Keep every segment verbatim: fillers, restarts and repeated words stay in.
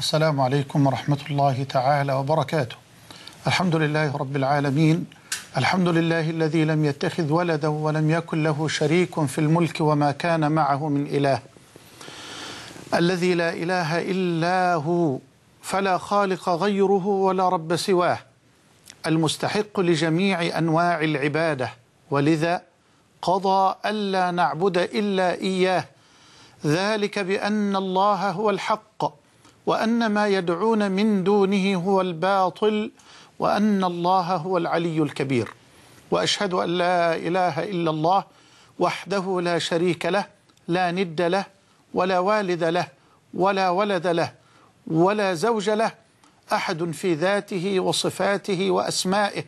السلام عليكم ورحمة الله تعالى وبركاته. الحمد لله رب العالمين، الحمد لله الذي لم يتخذ ولدا ولم يكن له شريك في الملك وما كان معه من إله، الذي لا إله إلا هو فلا خالق غيره ولا رب سواه، المستحق لجميع أنواع العبادة، ولذا قضى ألا نعبد إلا إياه، ذلك بأن الله هو الحق وأن ما يدعون من دونه هو الباطل وأن الله هو العلي الكبير. وأشهد أن لا إله إلا الله وحده لا شريك له، لا ند له ولا والد له ولا ولد له ولا زوج له، أحد في ذاته وصفاته وأسمائه.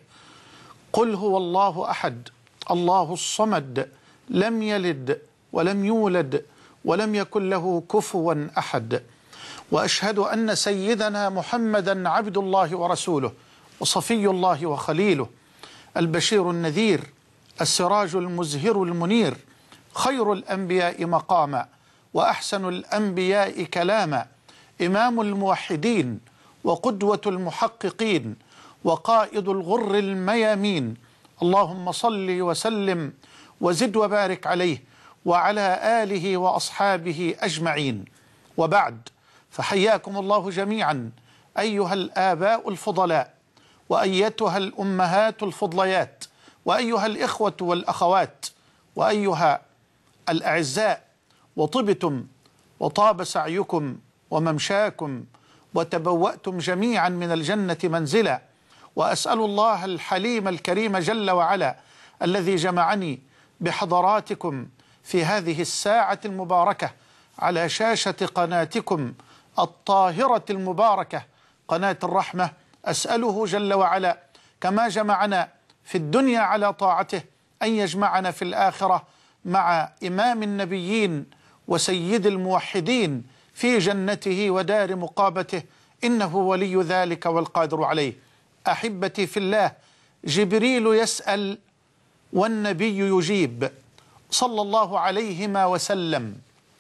قل هو الله أحد الله الصمد، لم يلد ولم يولد ولم يكن له كفوا أحد. وأشهد أن سيدنا محمدا عبد الله ورسوله وصفي الله وخليله، البشير النذير، السراج المزهر المنير، خير الأنبياء مقاما وأحسن الأنبياء كلاما، إمام الموحدين وقدوة المحققين وقائد الغر الميامين. اللهم صل وسلم وزد وبارك عليه وعلى آله وأصحابه أجمعين. وبعد، فحياكم الله جميعا أيها الآباء الفضلاء، وأيتها الأمهات الفضليات، وأيها الإخوة والأخوات، وأيها الأعزاء، وطبتم وطاب سعيكم وممشاكم وتبوأتم جميعا من الجنة منزلا. وأسأل الله الحليم الكريم جل وعلا الذي جمعني بحضراتكم في هذه الساعة المباركة على شاشة قناتكم الطاهرة المباركة قناة الرحمة، أسأله جل وعلا كما جمعنا في الدنيا على طاعته أن يجمعنا في الآخرة مع إمام النبيين وسيد الموحدين في جنته ودار مقابته، إنه ولي ذلك والقادر عليه. أحبتي في الله، جبريل يسأل والنبي يجيب صلى الله عليهما وسلم.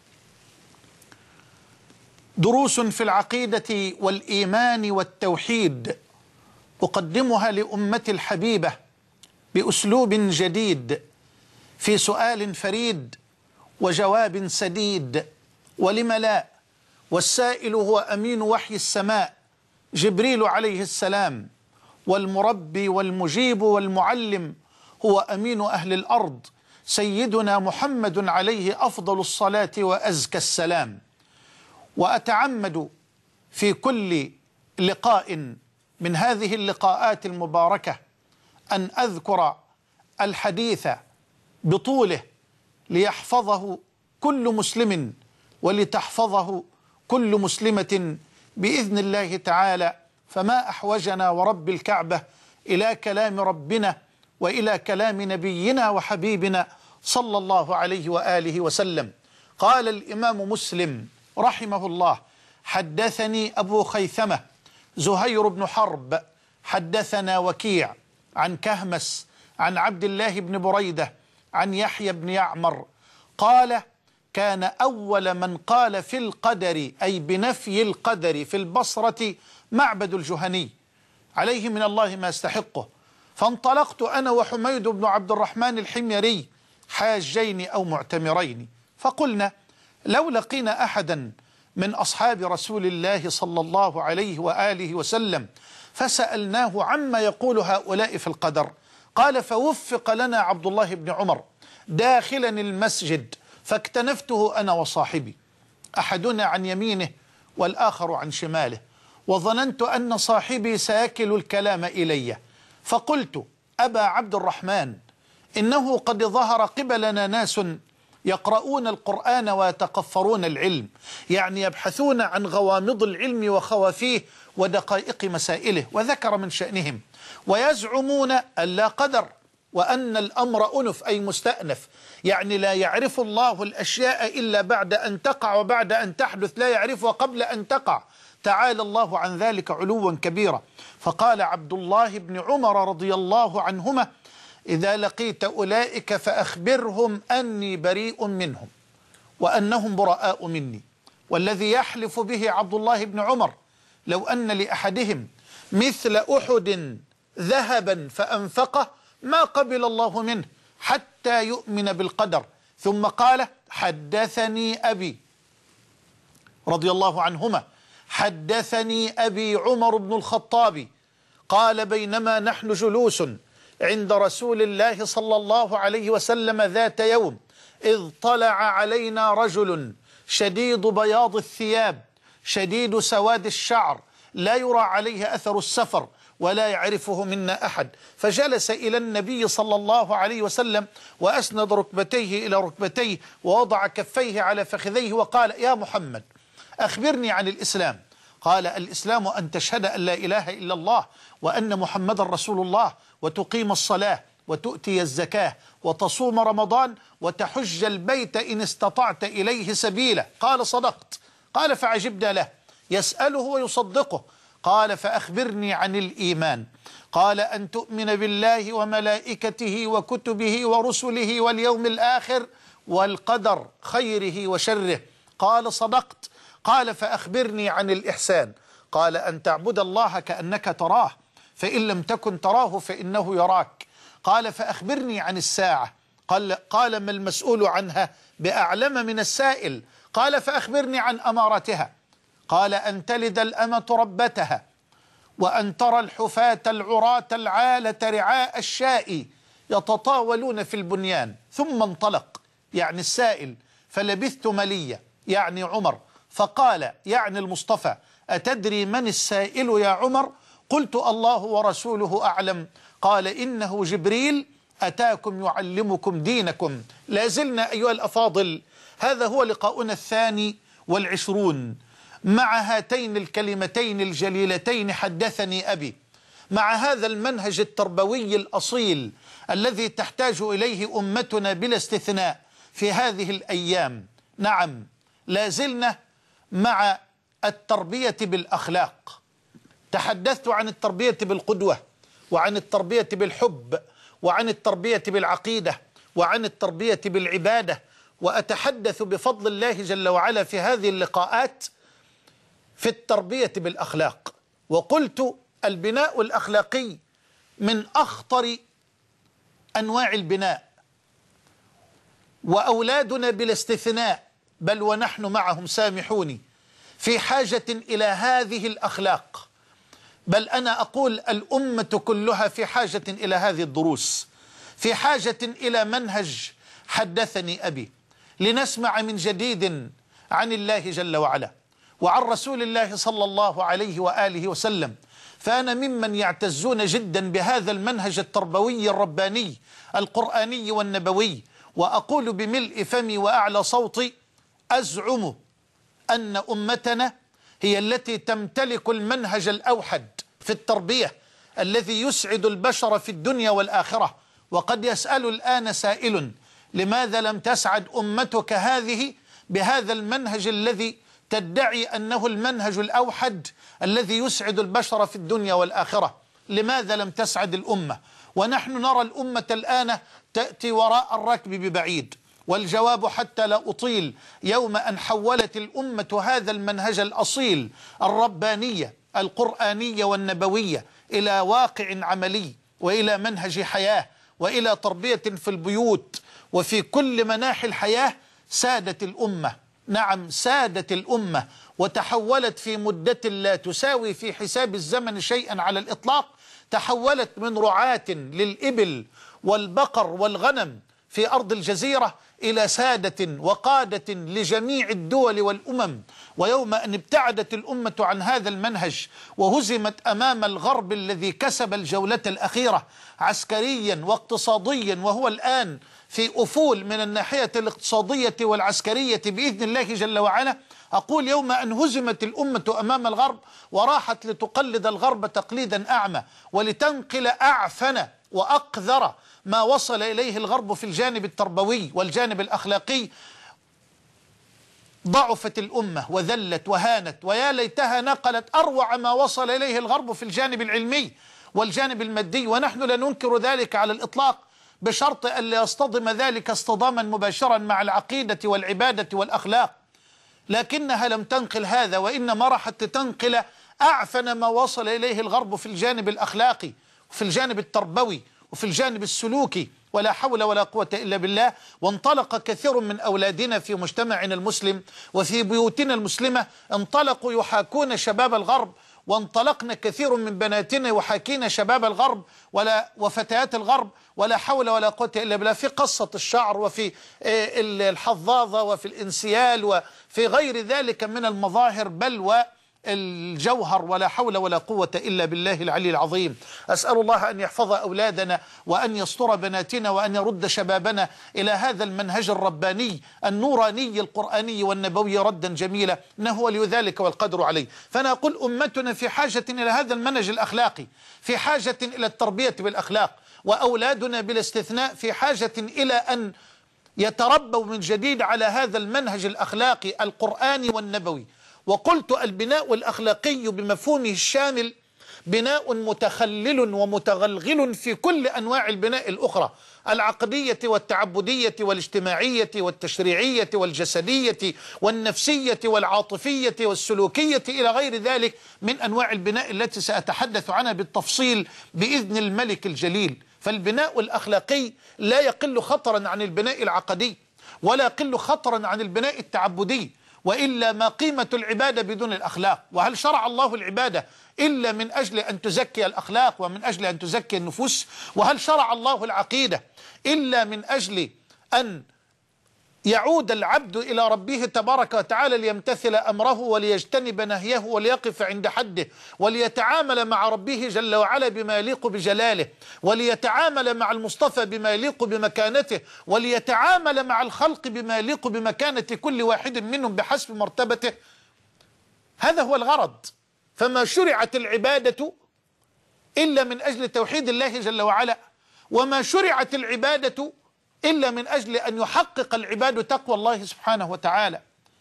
دروس في العقيدة والإيمان والتوحيد أقدمها لأمتي الحبيبة بأسلوب جديد، في سؤال فريد وجواب سديد، ولم لا، والسائل هو أمين وحي السماء جبريل عليه السلام، والمربي والمجيب والمعلم هو أمين أهل الأرض سيدنا محمد عليه أفضل الصلاة وأزكى السلام. وأتعمد في كل لقاء من هذه اللقاءات المباركة أن أذكر الحديث بطوله ليحفظه كل مسلم ولتحفظه كل مسلمة بإذن الله تعالى. فما أحوجنا ورب الكعبة إلى كلام ربنا وإلى كلام نبينا وحبيبنا صلى الله عليه وآله وسلم. قال الإمام مسلم رحمه الله: حدثني أبو خيثمة زهير بن حرب حدثنا وكيع عن كهمس عن عبد الله بن بريدة عن يحيى بن يعمر قال: كان أول من قال في القدر، أي بنفي القدر، في البصرة معبد الجهني عليه من الله ما يستحقه، فانطلقت أنا وحميد بن عبد الرحمن الحميري حاجين أو معتمرين، فقلنا لو لقينا أحدا من أصحاب رسول الله صلى الله عليه وآله وسلم فسألناه عما يقول هؤلاء في القدر. قال: فوفق لنا عبد الله بن عمر داخلا المسجد فاكتنفته أنا وصاحبي، أحدنا عن يمينه والآخر عن شماله، وظننت أن صاحبي سيكل الكلام إلي، فقلت: أبا عبد الرحمن، إنه قد ظهر قبلنا ناس يقرؤون القرآن ويتقفرون العلم، يعني يبحثون عن غوامض العلم وخوافيه ودقائق مسائله، وذكر من شأنهم، ويزعمون أن لا قدر وأن الأمر أنف، أي مستأنف، يعني لا يعرف الله الأشياء إلا بعد أن تقع وبعد أن تحدث، لا يعرفها قبل أن تقع، تعالى الله عن ذلك علوا كبيرا. فقال عبد الله بن عمر رضي الله عنهما: إذا لقيت أولئك فأخبرهم أني بريء منهم وأنهم براء مني. والذي يحلف به عبد الله بن عمر لو أن لأحدهم مثل أحد ذهبا فأنفقه ما قبل الله منه حتى يؤمن بالقدر. ثم قال حدثني أبي رضي الله عنهما حدثني أبي عمر بن الخطاب قال بينما نحن جلوس عند رسول الله صلى الله عليه وسلم ذات يوم إذ طلع علينا رجل شديد بياض الثياب شديد سواد الشعر لا يرى عليه أثر السفر ولا يعرفه منا أحد، فجلس إلى النبي صلى الله عليه وسلم وأسند ركبتيه إلى ركبتيه ووضع كفيه على فخذيه وقال يا محمد أخبرني عن الإسلام. قال الإسلام أن تشهد أن لا إله إلا الله وأن محمد رسول الله وتقيم الصلاة وتؤتي الزكاة وتصوم رمضان وتحج البيت إن استطعت إليه سبيلا. قال صدقت. قال فعجبنا له يسأله ويصدقه. قال فأخبرني عن الإيمان. قال أن تؤمن بالله وملائكته وكتبه ورسله واليوم الآخر والقدر خيره وشره. قال صدقت. قال فأخبرني عن الإحسان. قال أن تعبد الله كأنك تراه فإن لم تكن تراه فإنه يراك. قال فأخبرني عن الساعة. قال, قال ما المسؤول عنها بأعلم من السائل. قال فأخبرني عن أمارتها. قال أن تلد الأمة ربتها وأن ترى الحفاة العراة العالة رعاء الشاء يتطاولون في البنيان. ثم انطلق يعني السائل فلبثت مليا يعني عمر فقال يعني المصطفى أتدري من السائل يا عمر؟ قلت الله ورسوله أعلم. قال إنه جبريل أتاكم يعلمكم دينكم. لازلنا أيها الأفاضل هذا هو لقاؤنا الثاني والعشرون مع هاتين الكلمتين الجليلتين حدثني أبي، مع هذا المنهج التربوي الأصيل الذي تحتاج إليه أمتنا بلا استثناء في هذه الأيام. نعم لازلنا مع التربية بالأخلاق. تحدثت عن التربية بالقدوة وعن التربية بالحب وعن التربية بالعقيدة وعن التربية بالعبادة، وأتحدث بفضل الله جل وعلا في هذه اللقاءات في التربية بالأخلاق. وقلت البناء الأخلاقي من أخطر أنواع البناء، وأولادنا بلا استثناء بل ونحن معهم سامحوني في حاجة إلى هذه الأخلاق، بل أنا أقول الأمة كلها في حاجة إلى هذه الدروس، في حاجة إلى منهج حدثني أبي لنسمع من جديد عن الله جل وعلا وعن رسول الله صلى الله عليه وآله وسلم. فأنا ممن يعتزون جدا بهذا المنهج التربوي الرباني القرآني والنبوي، وأقول بملء فمي وأعلى صوتي أزعم أن أمتنا هي التي تمتلك المنهج الأوحد في التربية الذي يسعد البشر في الدنيا والآخرة. وقد يسأل الآن سائل لماذا لم تسعد أمتك هذه بهذا المنهج الذي تدعي أنه المنهج الأوحد الذي يسعد البشر في الدنيا والآخرة؟ لماذا لم تسعد الأمة؟ ونحن نرى الأمة الآن تأتي وراء الركب ببعيد. والجواب حتى لا أطيل يوم أن حولت الأمة هذا المنهج الأصيل الربانية القرآنية والنبوية إلى واقع عملي وإلى منهج حياة وإلى تربية في البيوت وفي كل مناحي الحياة، سادت الأمة. نعم سادت الأمة وتحولت في مدة لا تساوي في حساب الزمن شيئا على الإطلاق، تحولت من رعاة للإبل والبقر والغنم في أرض الجزيرة إلى سادة وقادة لجميع الدول والأمم. ويوم أن ابتعدت الأمة عن هذا المنهج وهزمت أمام الغرب الذي كسب الجولة الأخيرة عسكريا واقتصاديا وهو الآن في أفول من الناحية الاقتصادية والعسكرية بإذن الله جل وعلا، أقول يوم أن هزمت الأمة أمام الغرب وراحت لتقلد الغرب تقليدا أعمى ولتنقل أعفن وأقذر ما وصل إليه الغرب في الجانب التربوي والجانب الأخلاقي، ضعفت الأمة وذلت وهانت. ويا ليتها نقلت أروع ما وصل إليه الغرب في الجانب العلمي والجانب المادي، ونحن لا ننكر ذلك على الإطلاق بشرط أن لا يصطدم ذلك اصطداما مباشرا مع العقيدة والعبادة والأخلاق. لكنها لم تنقل هذا، وإنما راحت لتنقل أعفن ما وصل إليه الغرب في الجانب الأخلاقي وفي الجانب التربوي وفي الجانب السلوكي، ولا حول ولا قوة إلا بالله. وانطلق كثير من أولادنا في مجتمعنا المسلم وفي بيوتنا المسلمة، انطلقوا يحاكون شباب الغرب، وانطلقنا كثير من بناتنا يحاكين شباب الغرب ولا وفتيات الغرب، ولا حول ولا قوة إلا بالله، في قصة الشعر وفي الحظاظة وفي الانسيال وفي غير ذلك من المظاهر بل والجوهر، ولا حول ولا قوة إلا بالله العلي العظيم. أسأل الله أن يحفظ أولادنا وأن يستر بناتنا وأن يرد شبابنا إلى هذا المنهج الرباني النوراني القرآني والنبوي ردا جميلا، إنه ولي ذلك والقدر عليه. فأنا أقول أمتنا في حاجة إلى هذا المنهج الأخلاقي، في حاجة إلى التربية بالأخلاق، وأولادنا بلا استثناء في حاجة إلى أن يتربوا من جديد على هذا المنهج الأخلاقي القرآني والنبوي. وقلت البناء الأخلاقي بمفهومه الشامل بناء متخلل ومتغلغل في كل أنواع البناء الأخرى، العقدية والتعبدية والاجتماعية والتشريعية والجسدية والنفسية والعاطفية والسلوكية إلى غير ذلك من أنواع البناء التي سأتحدث عنها بالتفصيل بإذن الملك الجليل. فالبناء الأخلاقي لا يقل خطرا عن البناء العقدي ولا يقل خطرا عن البناء التعبدي، وإلا ما قيمة العبادة بدون الأخلاق؟ وهل شرع الله العبادة إلا من أجل أن تزكي الأخلاق ومن أجل أن تزكي النفوس؟ وهل شرع الله العقيدة إلا من أجل أن يعود العبد إلى ربه تبارك وتعالى ليمتثل أمره وليجتنب نهيه وليقف عند حده وليتعامل مع ربه جل وعلا بما يليق بجلاله، وليتعامل مع المصطفى بما يليق بمكانته، وليتعامل مع الخلق بما يليق بمكانة كل واحد منهم بحسب مرتبته؟ هذا هو الغرض. فما شرعت العبادة إلا من أجل توحيد الله جل وعلا، وما شرعت العبادة إلا من أجل أن يحقق العباد تقوى الله سبحانه وتعالى.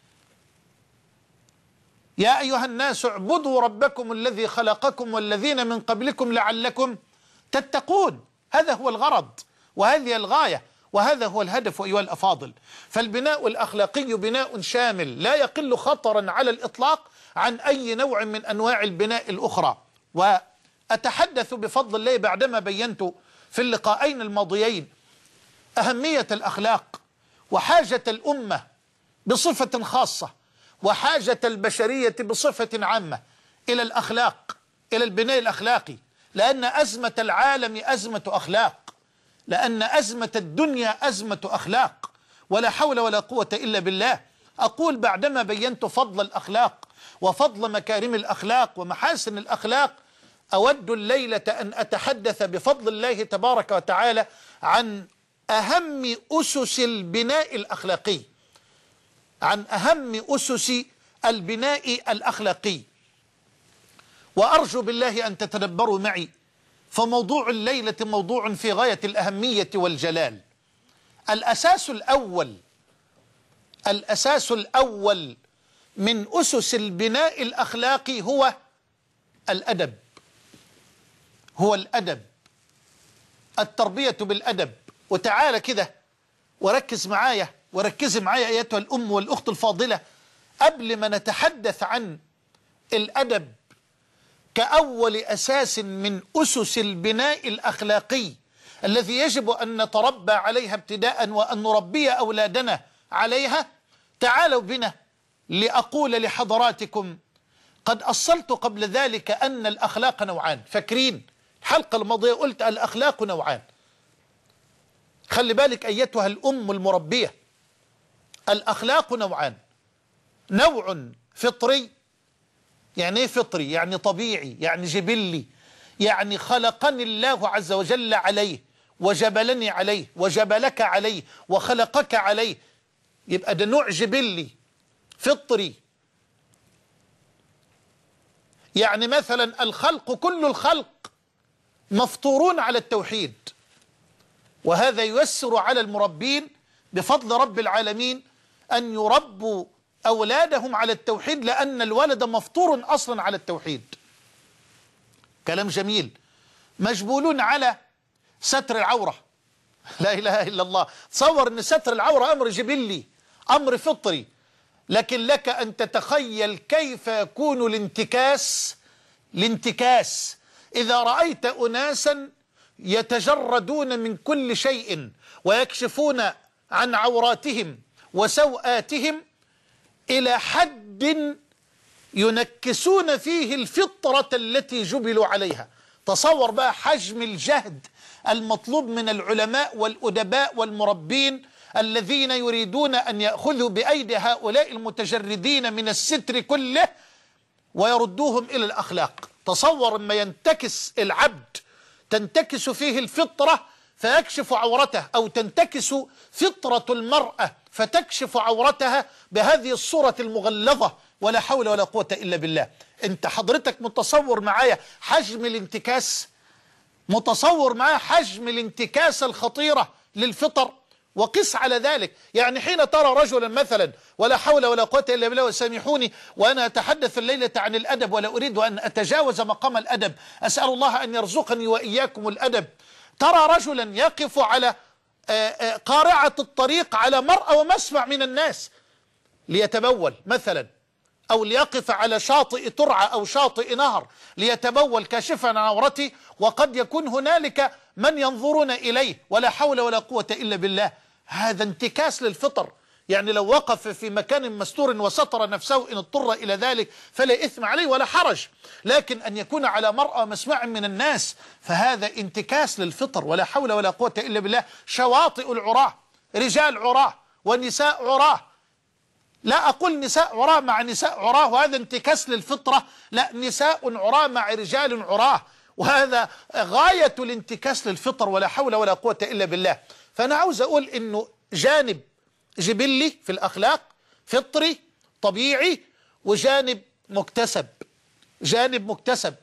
يا أيها الناس اعبدوا ربكم الذي خلقكم والذين من قبلكم لعلكم تتقون. هذا هو الغرض وهذه الغاية وهذا هو الهدف أيها الأفاضل. فالبناء الأخلاقي بناء شامل لا يقل خطرا على الإطلاق عن أي نوع من أنواع البناء الأخرى. وأتحدث بفضل الله بعدما بينت في اللقاءين الماضيين أهمية الأخلاق وحاجة الأمة بصفة خاصة وحاجة البشرية بصفة عامة إلى الأخلاق، إلى البناء الأخلاقي، لأن أزمة العالم أزمة أخلاق، لأن أزمة الدنيا أزمة أخلاق، ولا حول ولا قوة إلا بالله. أقول بعدما بينت فضل الأخلاق وفضل مكارم الأخلاق ومحاسن الأخلاق، أود الليلة أن أتحدث بفضل الله تبارك وتعالى عن أهم أسس البناء الأخلاقي، عن أهم أسس البناء الأخلاقي. وأرجو بالله أن تتدبروا معي، فموضوع الليلة موضوع في غاية الأهمية والجلال. الأساس الأول الأساس الأول من أسس البناء الأخلاقي هو الأدب، هو الأدب، التربية بالأدب. وتعالى كده وركز معايا وركز معايا أيتها الأم والأخت الفاضلة، قبل ما نتحدث عن الأدب كأول أساس من أسس البناء الأخلاقي الذي يجب أن نتربى عليها ابتداء وأن نربي أولادنا عليها، تعالوا بنا لأقول لحضراتكم قد أصلت قبل ذلك أن الأخلاق نوعان. فاكرين الحلقة الماضية قلت الأخلاق نوعان. خلي بالك أيتها الأم المربية، الأخلاق نوعان: نوع فطري. يعني ايه فطري؟ يعني طبيعي، يعني جبلي، يعني خلقني الله عز وجل عليه وجبلني عليه وجبلك عليه وخلقك عليه، يبقى ده نوع جبلي فطري. يعني مثلا الخلق، كل الخلق مفطورون على التوحيد، وهذا ييسر على المربين بفضل رب العالمين أن يربوا أولادهم على التوحيد، لأن الولد مفطور أصلا على التوحيد. كلام جميل. مجبولون على ستر العورة، لا إله إلا الله. تصور أن ستر العورة أمر جبلي، أمر فطري، لكن لك أن تتخيل كيف يكون الانتكاس الانتكاس. إذا رأيت أناسا يتجردون من كل شيء ويكشفون عن عوراتهم وسوآتهم إلى حد ينكسون فيه الفطرة التي جبلوا عليها، تصور بقى حجم الجهد المطلوب من العلماء والأدباء والمربين الذين يريدون أن يأخذوا بأيدي هؤلاء المتجردين من الستر كله ويردوهم إلى الأخلاق. تصور ما ينتكس العبد، تنتكس فيه الفطرة فيكشف عورته، أو تنتكس فطرة المرأة فتكشف عورتها بهذه الصورة المغلظة، ولا حول ولا قوة إلا بالله. أنت حضرتك متصور معايا حجم الانتكاس؟ متصور معايا حجم الانتكاس الخطيرة للفطر؟ وقس على ذلك، يعني حين ترى رجلا مثلا، ولا حول ولا قوة إلا بالله، وسامحوني وأنا أتحدث الليلة عن الأدب ولا أريد أن أتجاوز مقام الأدب، أسأل الله أن يرزقني وإياكم الأدب. ترى رجلا يقف على قارعة الطريق على مرأى ومسمع من الناس ليتبول مثلا، أو ليقف على شاطئ ترعة أو شاطئ نهر ليتبول كاشفا عن عورته، وقد يكون هنالك من ينظرون إليه، ولا حول ولا قوة إلا بالله. هذا انتكاس للفطر. يعني لو وقف في مكان مستور وستر نفسه إن اضطر إلى ذلك فلا إثم عليه ولا حرج، لكن أن يكون على مرأى مسمع من الناس فهذا انتكاس للفطر، ولا حول ولا قوة إلا بالله. شواطئ العراة، رجال عراة ونساء عراة، لا أقول نساء عراة مع نساء عراة وهذا انتكاس للفطرة، لا، نساء عراة مع رجال عراة، وهذا غاية الانتكاس للفطر، ولا حول ولا قوة إلا بالله. فأنا عاوز أقول إنه جانب جبلي في الأخلاق فطري طبيعي، وجانب مكتسب، جانب مكتسب.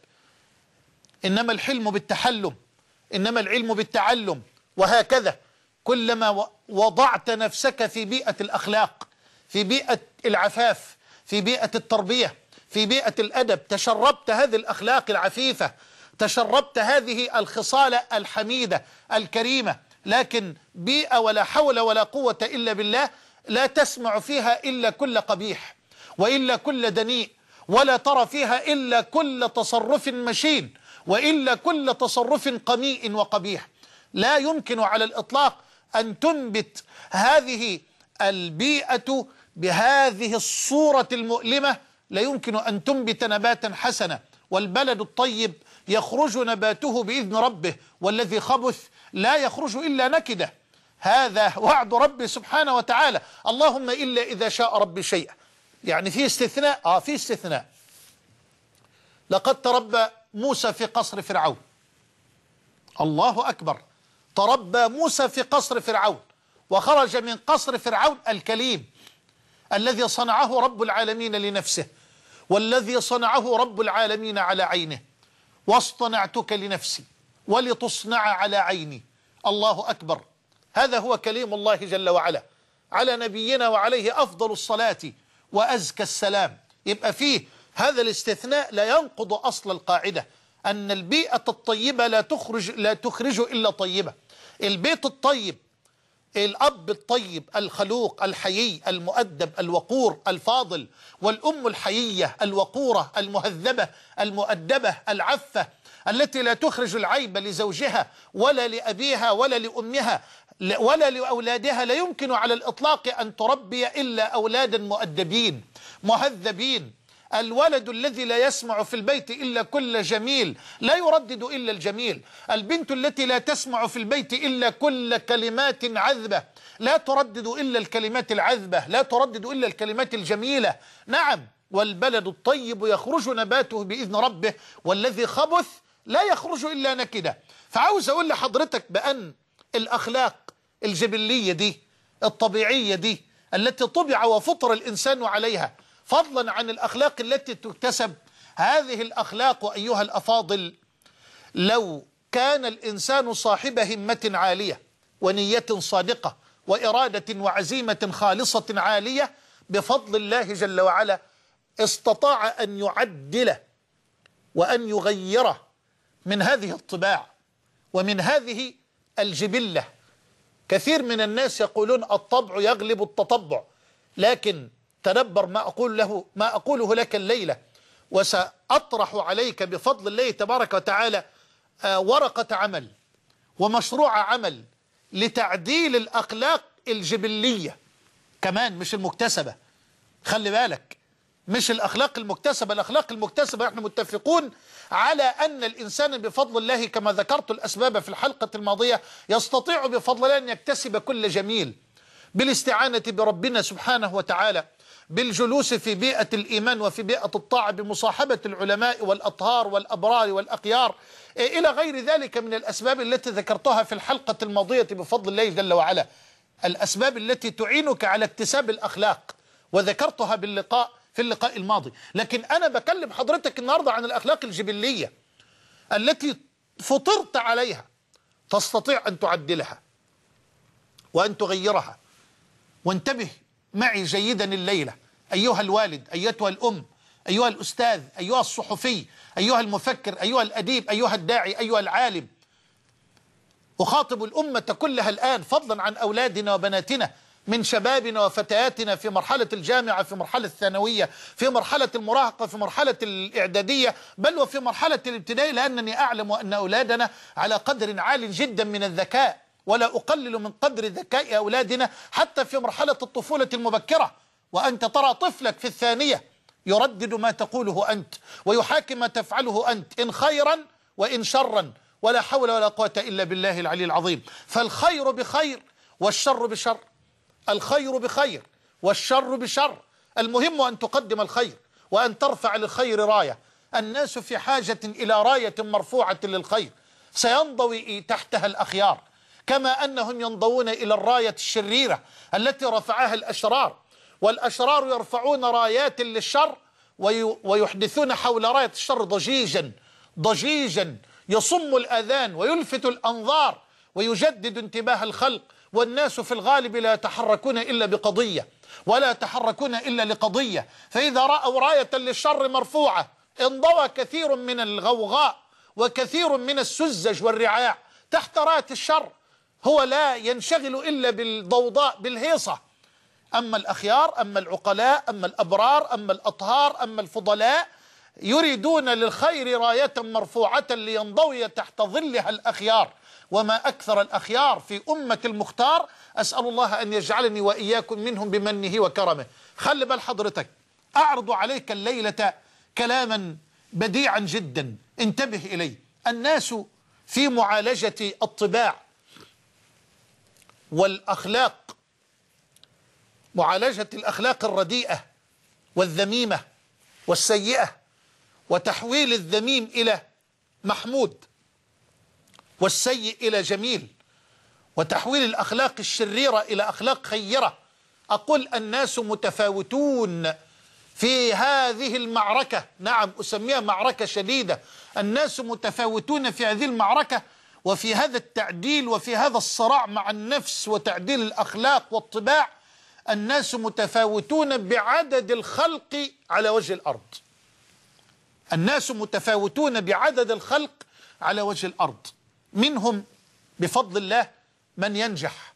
إنما الحلم بالتحلم، إنما العلم بالتعلم، وهكذا. كلما وضعت نفسك في بيئة الأخلاق، في بيئة العفاف، في بيئة التربية، في بيئة الأدب، تشربت هذه الأخلاق العفيفة، تشربت هذه الخصال الحميدة الكريمة. لكن بيئة ولا حول ولا قوة إلا بالله لا تسمع فيها إلا كل قبيح وإلا كل دنيء، ولا ترى فيها إلا كل تصرف مشين وإلا كل تصرف قميء وقبيح. لا يمكن على الإطلاق أن تنبت هذه البيئة بهذه الصورة المؤلمة، لا يمكن أن تنبت نباتا حسنا. والبلد الطيب يخرج نباته بإذن ربه، والذي خبث لا يخرج إلا نكدة. هذا وعد ربي سبحانه وتعالى. اللهم إلا إذا شاء ربي شيئا. يعني في استثناء، آه في استثناء. لقد تربى موسى في قصر فرعون، الله أكبر، تربى موسى في قصر فرعون، وخرج من قصر فرعون الكليم الذي صنعه رب العالمين لنفسه، والذي صنعه رب العالمين على عينه. واصطنعتك لنفسي ولتصنع على عيني. الله أكبر. هذا هو كليم الله جل وعلا على نبينا وعليه أفضل الصلاة وأزكى السلام. يبقى فيه هذا الاستثناء لا ينقض أصل القاعدة أن البيئة الطيبة لا تخرج لا تخرج إلا طيبة. البيت الطيب، الأب الطيب الخلوق الحيي المؤدب الوقور الفاضل، والأم الحيية الوقورة المهذبة المؤدبة العفة التي لا تخرج العيب لزوجها ولا لأبيها ولا لأمها ولا لأولادها، لا يمكن على الإطلاق أن تربي إلا أولادا مؤدبين مهذبين. الولد الذي لا يسمع في البيت إلا كل جميل لا يردد إلا الجميل. البنت التي لا تسمع في البيت إلا كل كلمات عذبة لا تردد إلا الكلمات العذبة، لا تردد إلا الكلمات الجميلة. نعم، والبلد الطيب يخرج نباته بإذن ربه، والذي خبث لا يخرج إلا نكدة. فعاوز أقول لحضرتك بأن الأخلاق الجبلية دي الطبيعية دي التي طبع وفطر الإنسان عليها، فضلا عن الأخلاق التي تكتسب، هذه الأخلاق أيها الأفاضل لو كان الإنسان صاحب همة عالية ونية صادقة وإرادة وعزيمة خالصة عالية بفضل الله جل وعلا استطاع أن يعدل وأن يغير من هذه الطباع ومن هذه الجبلة. كثير من الناس يقولون الطبع يغلب التطبع، لكن تدبر ما أقول له ما أقوله لك الليلة، وسأطرح عليك بفضل الله تبارك وتعالى ورقة عمل ومشروع عمل لتعديل الأخلاق الجبلية كمان، مش المكتسبة. خلي بالك، مش الأخلاق المكتسبة. الأخلاق المكتسبة احنا متفقون على أن الإنسان بفضل الله كما ذكرت الأسباب في الحلقة الماضية يستطيع بفضل الله أن يكتسب كل جميل بالاستعانة بربنا سبحانه وتعالى، بالجلوس في بيئة الإيمان وفي بيئة الطاعة، بمصاحبة العلماء والأطهار والأبرار والأخيار، إلى غير ذلك من الأسباب التي ذكرتها في الحلقة الماضية بفضل الله جل وعلا، الأسباب التي تعينك على اكتساب الأخلاق، وذكرتها باللقاء في اللقاء الماضي. لكن أنا بكلم حضرتك النهاردة عن الأخلاق الجبلية التي فطرت عليها، تستطيع أن تعدلها وأن تغيرها. وانتبه معي جيدا الليلة أيها الوالد، أيتها الأم، أيها الأستاذ، أيها الصحفي، أيها المفكر، أيها الأديب، أيها الداعي، أيها العالم. أخاطب الأمة كلها الآن فضلا عن أولادنا وبناتنا من شبابنا وفتياتنا في مرحلة الجامعة، في مرحلة الثانوية، في مرحلة المراهقة، في مرحلة الإعدادية، بل وفي مرحلة الابتدائي، لأنني أعلم أن أولادنا على قدر عال جدا من الذكاء، ولا أقلل من قدر ذكاء أولادنا حتى في مرحلة الطفولة المبكرة. وأنت ترى طفلك في الثانية يردد ما تقوله أنت ويحاكي ما تفعله أنت، إن خيرا وإن شرا، ولا حول ولا قوة إلا بالله العلي العظيم. فالخير بخير والشر بشر، الخير بخير والشر بشر. المهم أن تقدم الخير وأن ترفع للخير راية. الناس في حاجة إلى راية مرفوعة للخير سينضوي تحتها الأخيار، كما أنهم ينضوون إلى الراية الشريرة التي رفعها الأشرار، والأشرار يرفعون رايات للشر ويحدثون حول راية الشر ضجيجا ضجيجا يصم الأذان ويلفت الأنظار ويجدد انتباه الخلق. والناس في الغالب لا يتحركون إلا بقضية، ولا يتحركون إلا لقضية. فإذا رأوا راية للشر مرفوعة انضوى كثير من الغوغاء وكثير من السذج والرعاع تحت راية الشر، هو لا ينشغل إلا بالضوضاء بالهيصة. أما الأخيار، أما العقلاء، أما الأبرار، أما الأطهار، أما الفضلاء يريدون للخير راية مرفوعة لينضوي تحت ظلها الأخيار. وما أكثر الأخيار في أمة المختار، أسأل الله أن يجعلني وإياكم منهم بمنه وكرمه. خلي بال حضرتك، أعرض عليك الليلة كلاما بديعا جدا، انتبه إليه. الناس في معالجة الطباع والأخلاق، معالجة الأخلاق الرديئة والذميمة والسيئة، وتحويل الذميم إلى محمود والسيء إلى جميل، وتحويل الأخلاق الشريرة إلى أخلاق خيرة. أقول الناس متفاوتون في هذه المعركة، نعم أسميها معركة شديدة. الناس متفاوتون في هذه المعركة وفي هذا التعديل وفي هذا الصراع مع النفس وتعديل الأخلاق والطباع. الناس متفاوتون بعدد الخلق على وجه الأرض، الناس متفاوتون بعدد الخلق على وجه الأرض. منهم بفضل الله من ينجح،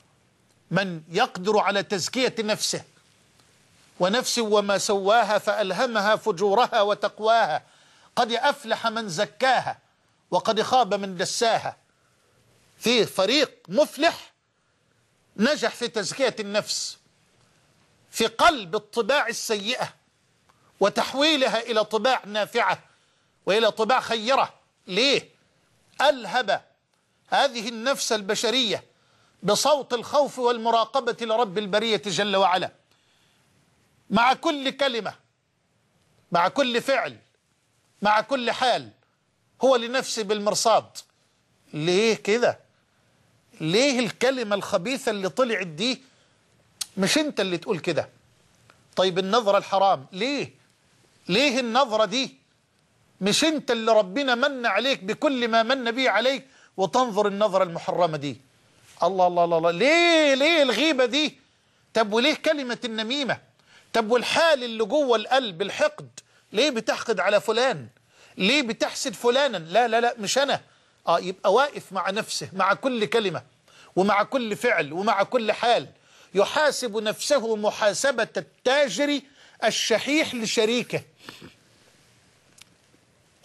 من يقدر على تزكية نفسه، ونفس وما سواها فألهمها فجورها وتقواها، قد أفلح من زكاها وقد خاب من دساها. في فريق مفلح نجح في تزكية النفس، في قلب الطباع السيئة وتحويلها إلى طباع نافعة وإلى طباع خيرة. ليه؟ ألهب هذه النفس البشرية بصوت الخوف والمراقبة لرب البرية جل وعلا، مع كل كلمة، مع كل فعل، مع كل حال، هو لنفسه بالمرصاد. ليه كده؟ ليه الكلمة الخبيثة اللي طلعت دي مش انت اللي تقول كده؟ طيب النظرة الحرام ليه؟ ليه النظرة دي مش انت اللي ربنا من عليك بكل ما من به عليك وتنظر النظرة المحرمة دي؟ الله الله الله, الله. ليه ليه الغيبة دي؟ طب وليه كلمة النميمة؟ طب والحال اللي جوه القلب الحقد، ليه بتحقد على فلان؟ ليه بتحسد فلانا؟ لا لا لا مش أنا. آه يبقى واقف مع نفسه مع كل كلمة ومع كل فعل ومع كل حال، يحاسب نفسه محاسبة التاجر الشحيح لشريكه.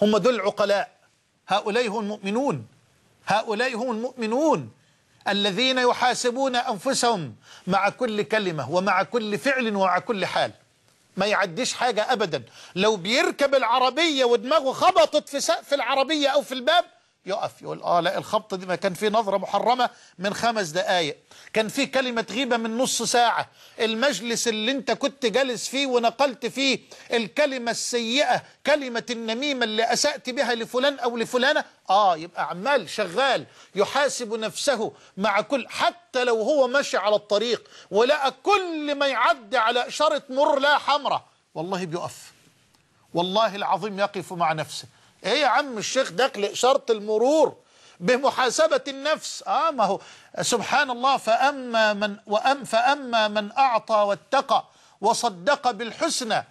هم دول العقلاء، هؤلاء هم المؤمنون، هؤلاء هم المؤمنون الذين يحاسبون أنفسهم مع كل كلمة ومع كل فعل ومع كل حال. ما يعديش حاجة أبدا. لو بيركب العربية ودماغه خبطت في سقف العربية أو في الباب يقف يقول آه لا، الخبطة دي ما كان في نظرة محرمة من خمس دقايق، كان في كلمة غيبة من نص ساعة، المجلس اللي انت كنت جالس فيه ونقلت فيه الكلمة السيئة، كلمة النميمة اللي أسأت بها لفلان أو لفلانة، آه يبقى عمال شغال يحاسب نفسه مع كل، حتى لو هو ماشي على الطريق ولقى كل ما يعدي على إشارة مر لا حمراء والله بيقف، والله العظيم يقف مع نفسه. ايه يا عم الشيخ داخل إشارة المرور بمحاسبة النفس؟ اه ما هو سبحان الله، فأما من وأم فأما من أعطى واتقى وصدق بالحسنى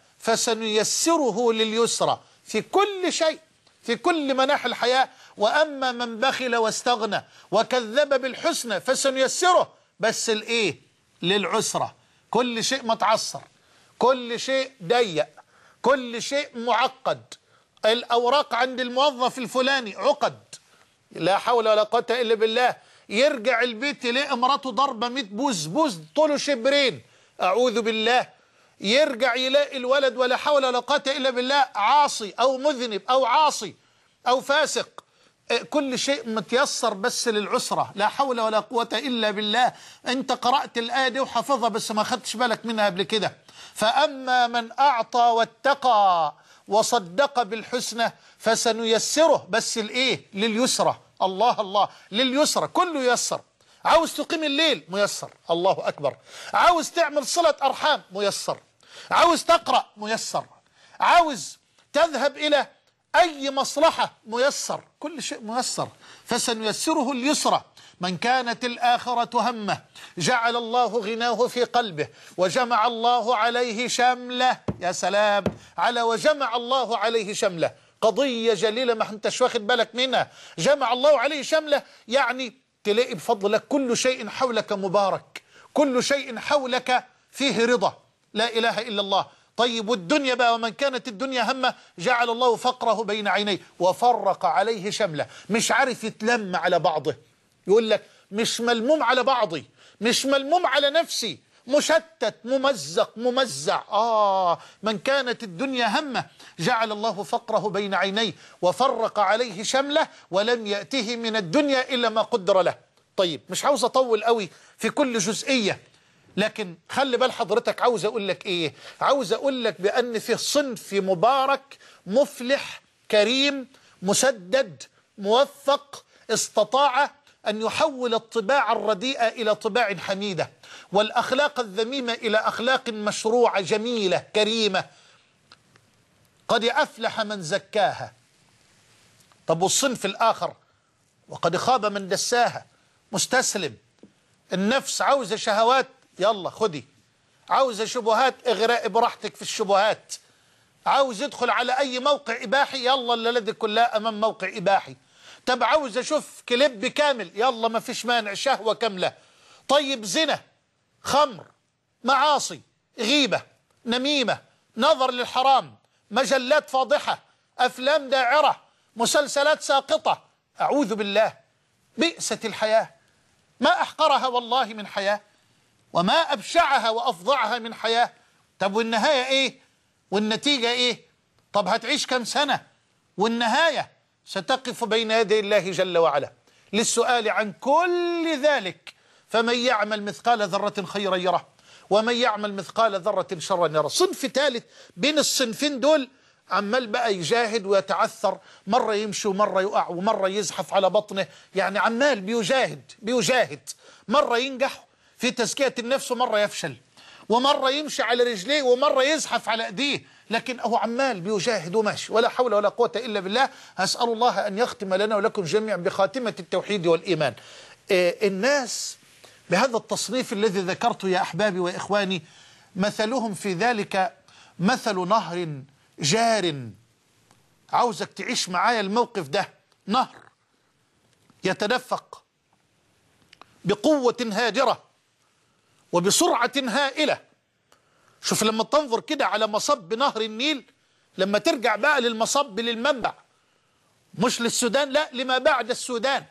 فسنيسره لليسرى في كل شيء، في كل مناحي الحياة. وأما من بخل واستغنى وكذب بالحسنى فسنيسره بس الإيه؟ للعسرى. كل شيء متعصر، كل شيء ضيق، كل شيء معقد. الأوراق عند الموظف الفلاني عقد، لا حول ولا قوة إلا بالله. يرجع البيت يلاقي مراته ضربة ميت بوز، بوز طوله شبرين، أعوذ بالله. يرجع يلاقي الولد ولا حول ولا قوة إلا بالله عاصي أو مذنب أو عاصي أو فاسق. كل شيء متيسر بس للعسرة، لا حول ولا قوة إلا بالله. أنت قرأت الآية دي وحفظها بس ما خدتش بالك منها قبل كده. فأما من أعطى واتقى وصدق بالحسنى فسنيسره بس الإيه؟ لليسرى. الله الله، لليسرى، كله يسر. عاوز تقيم الليل ميسر، الله أكبر. عاوز تعمل صلة أرحام ميسر. عاوز تقرأ ميسر. عاوز تذهب إلى أي مصلحة ميسر، كل شيء ميسر. فسنيسره اليسرى. من كانت الآخرة همه جعل الله غناه في قلبه وجمع الله عليه شمله. يا سلام على وجمع الله عليه شمله، قضية جليلة ما انتش واخد بالك منها. جمع الله عليه شمله يعني تلاقي بفضل الله كل شيء حولك مبارك، كل شيء حولك فيه رضا، لا إله إلا الله. طيب والدنيا بقى، ومن كانت الدنيا همه جعل الله فقره بين عينيه وفرق عليه شمله. مش عارف يتلم على بعضه، يقول لك مش ملموم على بعضي، مش ملموم على نفسي، مشتت ممزق ممزع. آه من كانت الدنيا همه جعل الله فقره بين عينيه وفرق عليه شمله ولم يأته من الدنيا إلا ما قدر له. طيب مش عاوز أطول قوي في كل جزئية، لكن خلي بال حضرتك. عاوز أقول لك إيه؟ عاوز أقول لك بأن في صنف مبارك مفلح كريم مسدد موفق استطاع أن يحول الطباع الرديئة إلى طباع حميدة، والأخلاق الذميمة إلى أخلاق مشروعة جميلة كريمة. قد أفلح من زكاها. طب والصنف الآخر وقد خاب من دساها، مستسلم. النفس عاوزة شهوات، يلا خدي. عاوزة شبهات، اغرقي براحتك في الشبهات. عاوز يدخل على أي موقع إباحي، يلا الليلة كلها أمام موقع إباحي. طب عاوز أشوف كليب كامل، يلا ما فيش مانع، شهوة كاملة. طيب زنا، خمر، معاصي، غيبة، نميمة، نظر للحرام، مجلات فاضحة، أفلام داعرة، مسلسلات ساقطة، أعوذ بالله. بئست الحياة، ما أحقرها والله من حياة، وما أبشعها وأفظعها من حياة. طب والنهاية إيه؟ والنتيجة إيه؟ طب هتعيش كم سنة؟ والنهاية ستقف بين يدي الله جل وعلا للسؤال عن كل ذلك. فمن يعمل مثقال ذرة خيرا يره ومن يعمل مثقال ذرة شرا يره. صنف ثالث بين الصنفين دول عمال بقى يجاهد ويتعثر، مرة يمشي ومرة يقع ومرة يزحف على بطنه، يعني عمال بيجاهد بيجاهد. مرة ينجح في تزكية النفس ومرة يفشل، ومرة يمشي على رجليه ومرة يزحف على ايديه، لكن هو عمال بيجاهد وماشي، ولا حول ولا قوة إلا بالله. أسأل الله أن يختم لنا ولكم جميعا بخاتمة التوحيد والإيمان. إيه الناس بهذا التصنيف الذي ذكرته يا أحبابي وإخواني، مثلهم في ذلك مثل نهر جار. عاوزك تعيش معايا الموقف ده. نهر يتدفق بقوة هادرة وبسرعة هائلة. شوف لما تنظر كده على مصب نهر النيل، لما ترجع بقى للمصب للمنبع مش للسودان، لا، لما بعد السودان.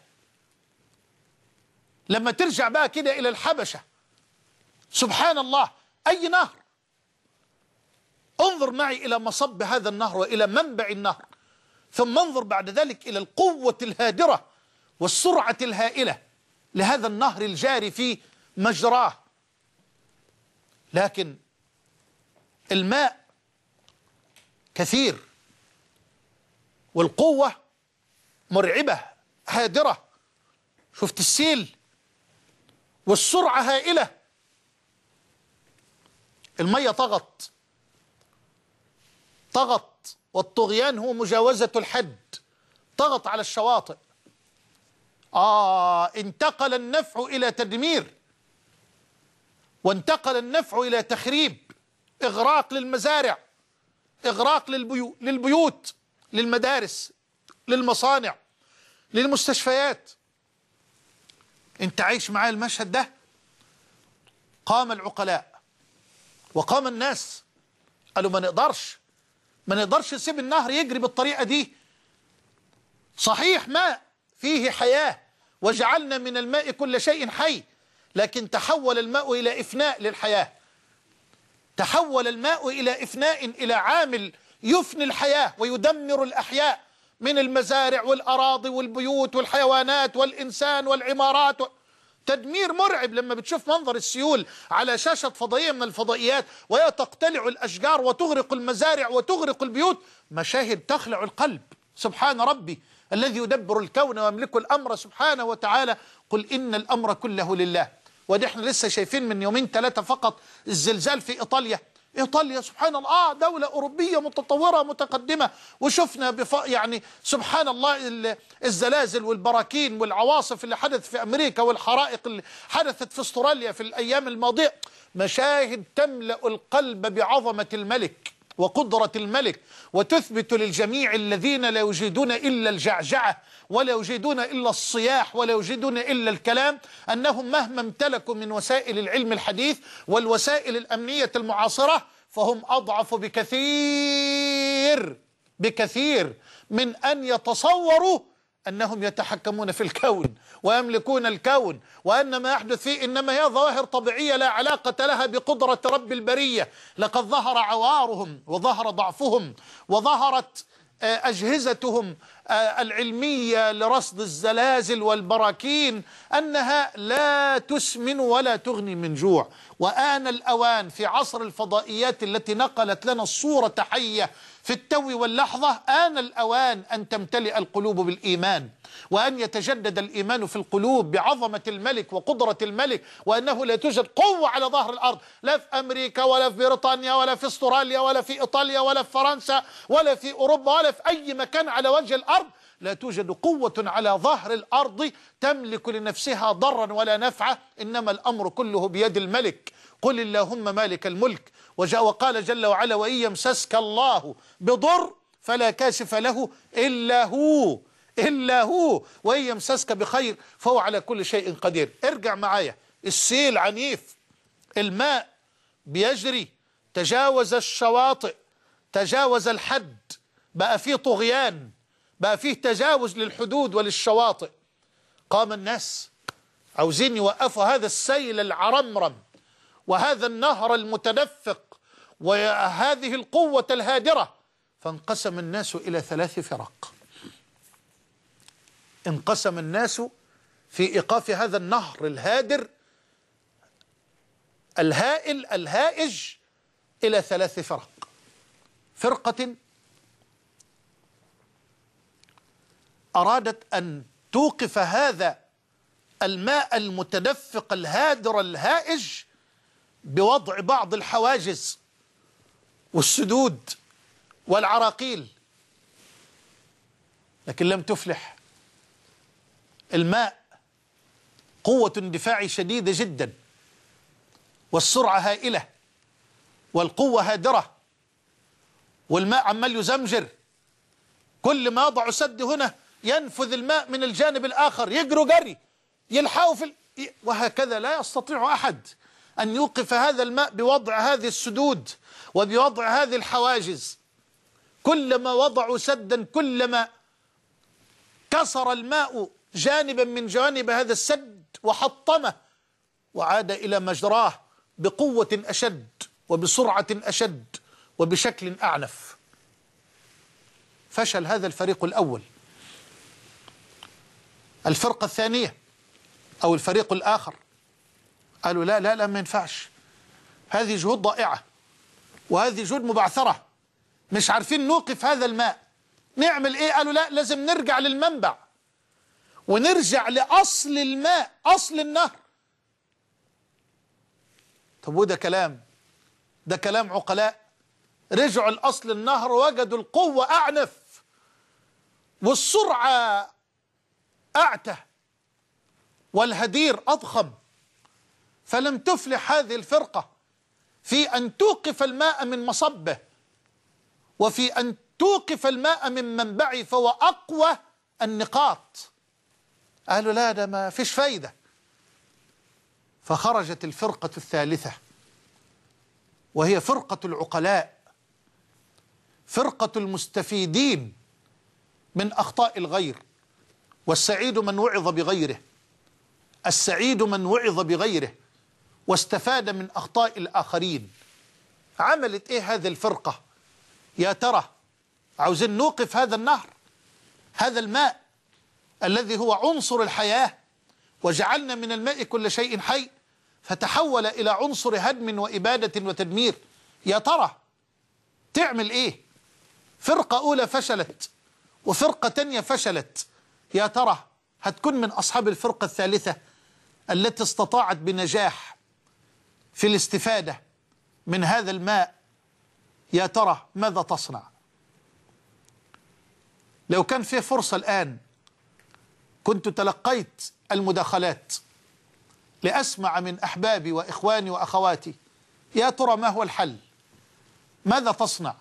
لما ترجع بقى كده إلى الحبشة، سبحان الله، أي نهر، انظر معي إلى مصب هذا النهر وإلى منبع النهر، ثم انظر بعد ذلك إلى القوة الهادرة والسرعة الهائلة لهذا النهر الجاري في مجراه. لكن الماء كثير والقوة مرعبة هادرة، شفت السيل، والسرعة هائلة. المية طغت طغت والطغيان هو مجاوزة الحد، طغت على الشواطئ. آه انتقل النفع إلى تدمير، وانتقل النفع إلى تخريب، إغراق للمزارع، إغراق للبيو للبيوت، للمدارس، للمصانع، للمستشفيات. انت عايش معايا المشهد ده؟ قام العقلاء وقام الناس قالوا ما نقدرش ما نقدرش نسيب النهر يجري بالطريقة دي. صحيح ماء فيه حياة وجعلنا من الماء كل شيء حي، لكن تحول الماء إلى إفناء للحياة، تحول الماء إلى إفناء، إلى عامل يفني الحياة ويدمر الأحياء من المزارع والأراضي والبيوت والحيوانات والإنسان والعمارات و... تدمير مرعب. لما بتشوف منظر السيول على شاشة فضائية من الفضائيات وهي تقتلع الأشجار وتغرق المزارع وتغرق البيوت، مشاهد تخلع القلب. سبحان ربي الذي يدبر الكون ويملك الأمر سبحانه وتعالى. قل إن الأمر كله لله. ودي احنا لسه شايفين من يومين ثلاثة فقط الزلزال في إيطاليا. إيطاليا سبحان الله آه دولة أوروبية متطورة متقدمة، وشفنا بف... يعني سبحان الله الزلازل والبراكين والعواصف اللي حدث في أمريكا والحرائق اللي حدثت في استراليا في الأيام الماضية. مشاهد تملأ القلب بعظمة الملك وقدرة الملك، وتثبت للجميع الذين لا يجيدون إلا الجعجعة ولا يجيدون إلا الصياح ولا يجيدون إلا الكلام أنهم مهما امتلكوا من وسائل العلم الحديث والوسائل الأمنية المعاصرة فهم أضعف بكثير بكثير من أن يتصوروا أنهم يتحكمون في الكون ويملكون الكون، وأن ما يحدث فيه إنما هي ظواهر طبيعية لا علاقة لها بقدرة رب البرية. لقد ظهر عوارهم وظهر ضعفهم وظهرت أجهزتهم العلمية لرصد الزلازل والبراكين أنها لا تسمن ولا تغني من جوع. وآن الأوان في عصر الفضائيات التي نقلت لنا الصورة حية في التو واللحظة، آن الأوان أن تمتلئ القلوب بالإيمان، وأن يتجدد الإيمان في القلوب بعظمة الملك وقدرة الملك، وأنه لا توجد قوة على ظهر الأرض لا في أمريكا ولا في بريطانيا ولا في استراليا ولا في إيطاليا ولا في فرنسا ولا في أوروبا ولا في أي مكان على وجه الأرض، لا توجد قوة على ظهر الأرض تملك لنفسها ضرا ولا نفعا، إنما الأمر كله بيد الملك. قل اللهم مالك الملك. وجاء وقال جل وعلا وإن يمسسك الله بضر فلا كاشف له إلا هو إلا هو وإن يمسسك بخير فهو على كل شيء قدير. ارجع معايا، السيل عنيف، الماء بيجري، تجاوز الشواطئ، تجاوز الحد، بقى فيه طغيان، بقى فيه تجاوز للحدود وللشواطئ. قام الناس عاوزين يوقفوا هذا السيل العرمرم وهذا النهر المتدفق وهذه القوة الهادرة، فانقسم الناس إلى ثلاث فرق. انقسم الناس في إيقاف هذا النهر الهادر الهائل الهائج إلى ثلاث فرق. فرقة أرادت أن توقف هذا الماء المتدفق الهادر الهائج بوضع بعض الحواجز والسدود والعراقيل، لكن لم تفلح. الماء قوة اندفاع شديدة جدا، والسرعة هائلة، والقوة هادرة، والماء عمال يزمجر. كل ما يضع سد هنا ينفذ الماء من الجانب الآخر، يجروا جري يلحقوا في ال... وهكذا لا يستطيع أحد أن يوقف هذا الماء بوضع هذه السدود وبوضع هذه الحواجز. كلما وضعوا سدا كلما كسر الماء جانبا من جوانب هذا السد وحطمه وعاد إلى مجراه بقوة أشد وبسرعة أشد وبشكل أعنف. فشل هذا الفريق الأول. الفرقة الثانية أو الفريق الآخر قالوا لا لا لا ما ينفعش، هذه جهود ضائعة وهذه جهود مبعثرة، مش عارفين نوقف هذا الماء، نعمل إيه؟ قالوا لا، لازم نرجع للمنبع ونرجع لأصل الماء، أصل النهر. طب وده كلام، ده كلام عقلاء. رجعوا لأصل النهر وجدوا القوة أعنف والسرعة أعته والهدير أضخم، فلم تفلح هذه الفرقة في أن توقف الماء من مصبه وفي أن توقف الماء من منبعه، فهو أقوى النقاط. قالوا لا، ده ما فيش فايدة. فخرجت الفرقة الثالثة وهي فرقة العقلاء، فرقة المستفيدين من أخطاء الغير. والسعيد من وعظ بغيره، السعيد من وعظ بغيره واستفاد من أخطاء الآخرين. عملت إيه هذه الفرقة؟ يا ترى عاوزين نوقف هذا النهر، هذا الماء الذي هو عنصر الحياة، وجعلنا من الماء كل شيء حي، فتحول إلى عنصر هدم وإبادة وتدمير. يا ترى تعمل إيه؟ فرقة أولى فشلت وفرقة تانية فشلت، يا ترى هتكون من أصحاب الفرقة الثالثة التي استطاعت بنجاح في الاستفادة من هذا الماء. يا ترى ماذا تصنع؟ لو كان في فرصة الآن كنت تلقيت المداخلات لأسمع من أحبابي وإخواني وأخواتي، يا ترى ما هو الحل؟ ماذا تصنع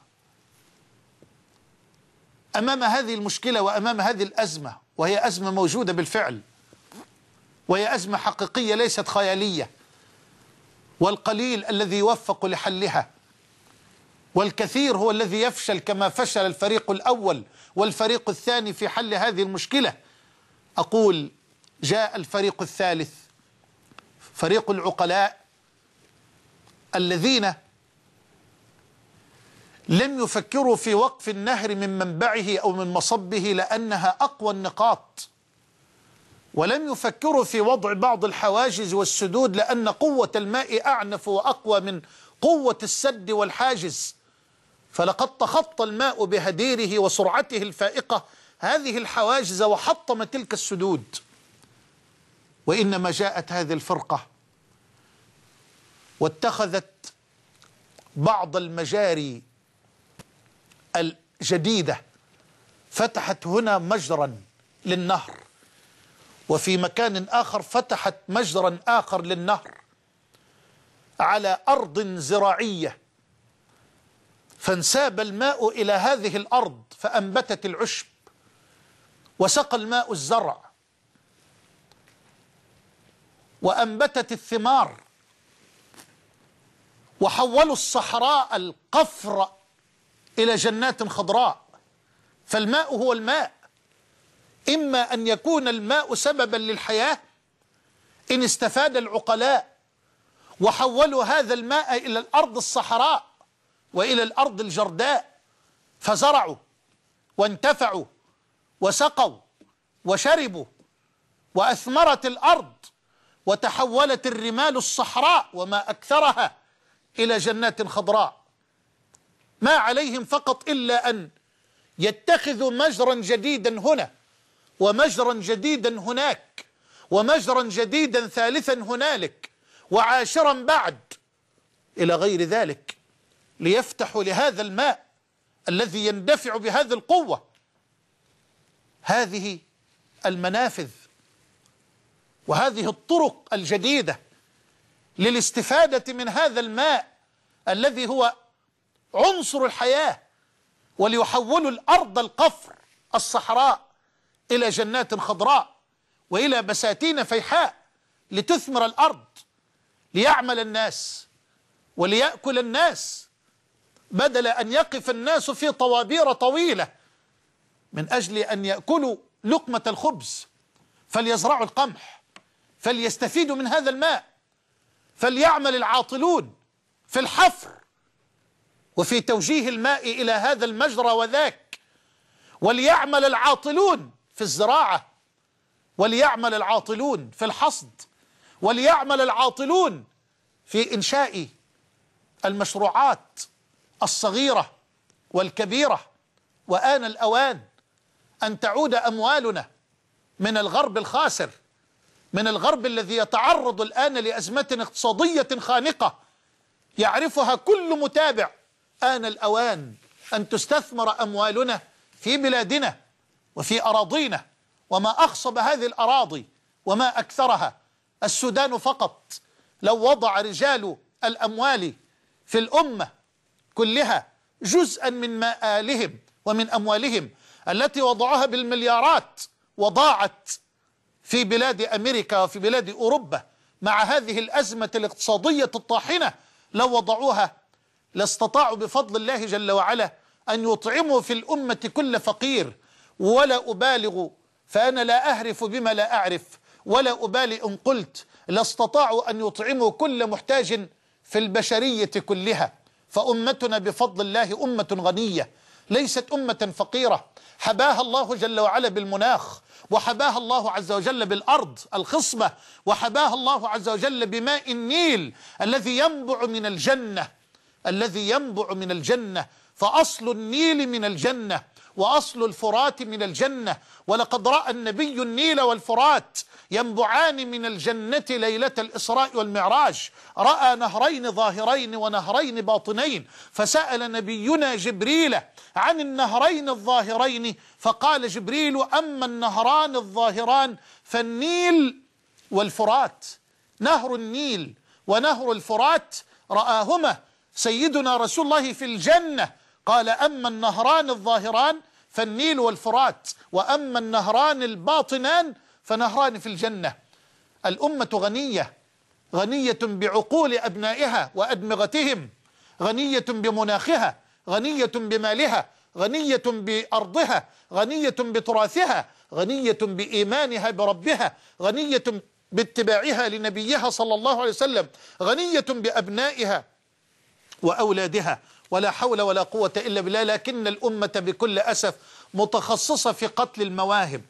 أمام هذه المشكلة وأمام هذه الأزمة؟ وهي أزمة موجودة بالفعل، وهي أزمة حقيقية ليست خيالية، والقليل الذي يوفق لحلها والكثير هو الذي يفشل، كما فشل الفريق الأول والفريق الثاني في حل هذه المشكلة. أقول جاء الفريق الثالث، فريق العقلاء الذين لم يفكروا في وقف النهر من منبعه أو من مصبه لأنها أقوى النقاط، ولم يفكروا في وضع بعض الحواجز والسدود لأن قوة الماء أعنف وأقوى من قوة السد والحاجز، فلقد تخطى الماء بهديره وسرعته الفائقة هذه الحواجز وحطم تلك السدود. وإنما جاءت هذه الفرقة واتخذت بعض المجاري الجديدة، فتحت هنا مجرا للنهر، وفي مكان آخر فتحت مجرا آخر للنهر على أرض زراعية، فانساب الماء إلى هذه الأرض فأنبتت العشب وسقى الماء الزرع وأنبتت الثمار، وحولوا الصحراء القفر إلى جنات خضراء. فالماء هو الماء، إما أن يكون الماء سببا للحياة إن استفاد العقلاء وحولوا هذا الماء إلى الأرض الصحراء وإلى الأرض الجرداء، فزرعوا وانتفعوا وسقوا وشربوا وأثمرت الأرض وتحولت الرمال الصحراء وما أكثرها إلى جنات خضراء. ما عليهم فقط إلا أن يتخذوا مجرا جديدا هنا ومجرا جديدا هناك ومجرا جديدا ثالثا هنالك وعاشرا بعد إلى غير ذلك، ليفتحوا لهذا الماء الذي يندفع بهذه القوة هذه المنافذ وهذه الطرق الجديدة للاستفادة من هذا الماء الذي هو عنصر الحياة، وليحولوا الأرض القفر الصحراء إلى جنات خضراء وإلى بساتين فيحاء لتثمر الأرض، ليعمل الناس وليأكل الناس، بدل أن يقف الناس في طوابير طويلة من أجل أن يأكلوا لقمة الخبز، فليزرعوا القمح، فليستفيدوا من هذا الماء، فليعمل العاطلون في الحفر وفي توجيه الماء إلى هذا المجرى وذاك، وليعمل العاطلون في الزراعة، وليعمل العاطلون في الحصد، وليعمل العاطلون في إنشاء المشروعات الصغيرة والكبيرة. وآن الأوان أن تعود أموالنا من الغرب الخاسر، من الغرب الذي يتعرض الآن لأزمة اقتصادية خانقة يعرفها كل متابع. آن الأوان أن تستثمر أموالنا في بلادنا وفي أراضينا، وما أخصب هذه الأراضي وما أكثرها. السودان فقط لو وضع رجال الأموال في الأمة كلها جزءا من مآلهم ومن أموالهم التي وضعوها بالمليارات وضاعت في بلاد أمريكا وفي بلاد أوروبا مع هذه الأزمة الاقتصادية الطاحنة، لو وضعوها لاستطاعوا بفضل الله جل وعلا أن يطعموا في الأمة كل فقير. ولا أبالغ فأنا لا أهرف بما لا أعرف، ولا أبالي إن قلت لاستطاعوا أن يطعموا كل محتاج في البشرية كلها. فأمتنا بفضل الله أمة غنية، ليست أمة فقيرة. حباها الله جل وعلا بالمناخ، وحباها الله عز وجل بالأرض الخصبة، وحباها الله عز وجل بماء النيل الذي ينبع من الجنة، الذي ينبع من الجنة. فأصل النيل من الجنة، وأصل الفرات من الجنة. ولقد رأى النبي النيل والفرات ينبعان من الجنة ليلة الإسراء والمعراج. رأى نهرين ظاهرين ونهرين باطنين، فسأل نبينا جبريل عن النهرين الظاهرين، فقال جبريل: أما النهران الظاهران فالنيل والفرات. نهر النيل ونهر الفرات رآهما سيدنا رسول الله في الجنة، قال: أما النهران الظاهران فالنيل والفرات، وأما النهران الباطنان فنهران في الجنة. الأمة غنية، غنية بعقول أبنائها وأدمغتهم، غنية بمناخها، غنية بمالها، غنية بأرضها، غنية بتراثها، غنية بإيمانها بربها، غنية باتباعها لنبيها صلى الله عليه وسلم، غنية بأبنائها وأولادها. ولا حول ولا قوة إلا بالله. لكن الأمة بكل أسف متخصصة في قتل المواهب،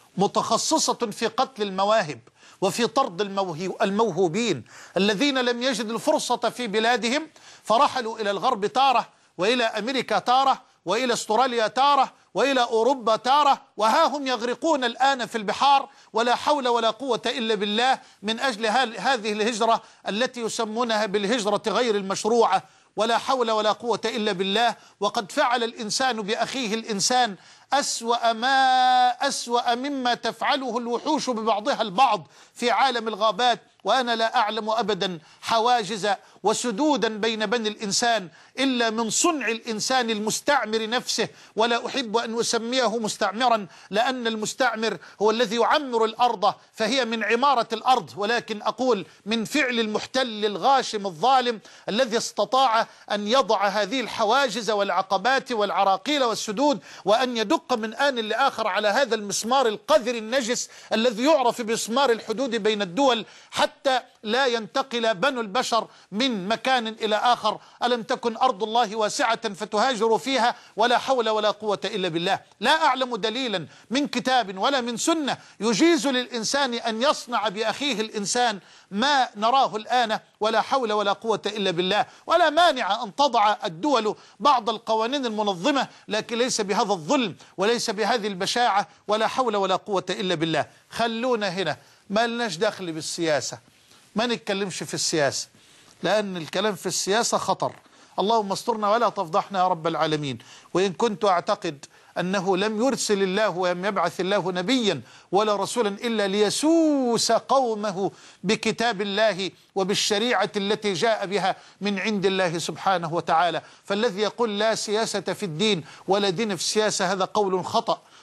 متخصصة في قتل المواهب وفي طرد الموهوبين الذين لم يجدوا الفرصة في بلادهم، فرحلوا إلى الغرب تارة، وإلى أمريكا تارة، وإلى استراليا تارة، وإلى أوروبا تارة، وها هم يغرقون الآن في البحار. ولا حول ولا قوة إلا بالله من أجل هذه الهجرة التي يسمونها بالهجرة غير المشروعة. ولا حول ولا قوة إلا بالله. وقد فعل الإنسان بأخيه الإنسان أسوأ ما أسوأ مما تفعله الوحوش ببعضها البعض في عالم الغابات. وأنا لا أعلم أبدا حواجز وسدودا بين بني الإنسان إلا من صنع الإنسان المستعمر نفسه. ولا أحب أن أسميه مستعمرا، لأن المستعمر هو الذي يعمر الأرض فهي من عمارة الأرض، ولكن أقول من فعل المحتل الغاشم الظالم الذي استطاع أن يضع هذه الحواجز والعقبات والعراقيل والسدود، وأن يدق من آن لآخر على هذا المسمار القذر النجس الذي يعرف بمسمار الحدود بين الدول، حتى لا ينتقل بنو البشر من مكان إلى آخر. ألم تكن أرض الله واسعة فتهاجروا فيها؟ ولا حول ولا قوة إلا بالله. لا أعلم دليلا من كتاب ولا من سنة يجيز للإنسان أن يصنع بأخيه الإنسان ما نراه الآن. ولا حول ولا قوة إلا بالله. ولا مانع أن تضع الدول بعض القوانين المنظمة، لكن ليس بهذا الظلم وليس بهذه البشاعة. ولا حول ولا قوة إلا بالله. خلونا هنا، ما لناش دخل بالسياسة، ما نتكلمش في السياسة، لأن الكلام في السياسة خطر. اللهم استرنا ولا تفضحنا يا رب العالمين. وإن كنت أعتقد أنه لم يرسل الله ولم يبعث الله نبيا ولا رسولا إلا ليسوس قومه بكتاب الله وبالشريعة التي جاء بها من عند الله سبحانه وتعالى. فالذي يقول لا سياسة في الدين ولا دين في السياسة هذا قول خطأ،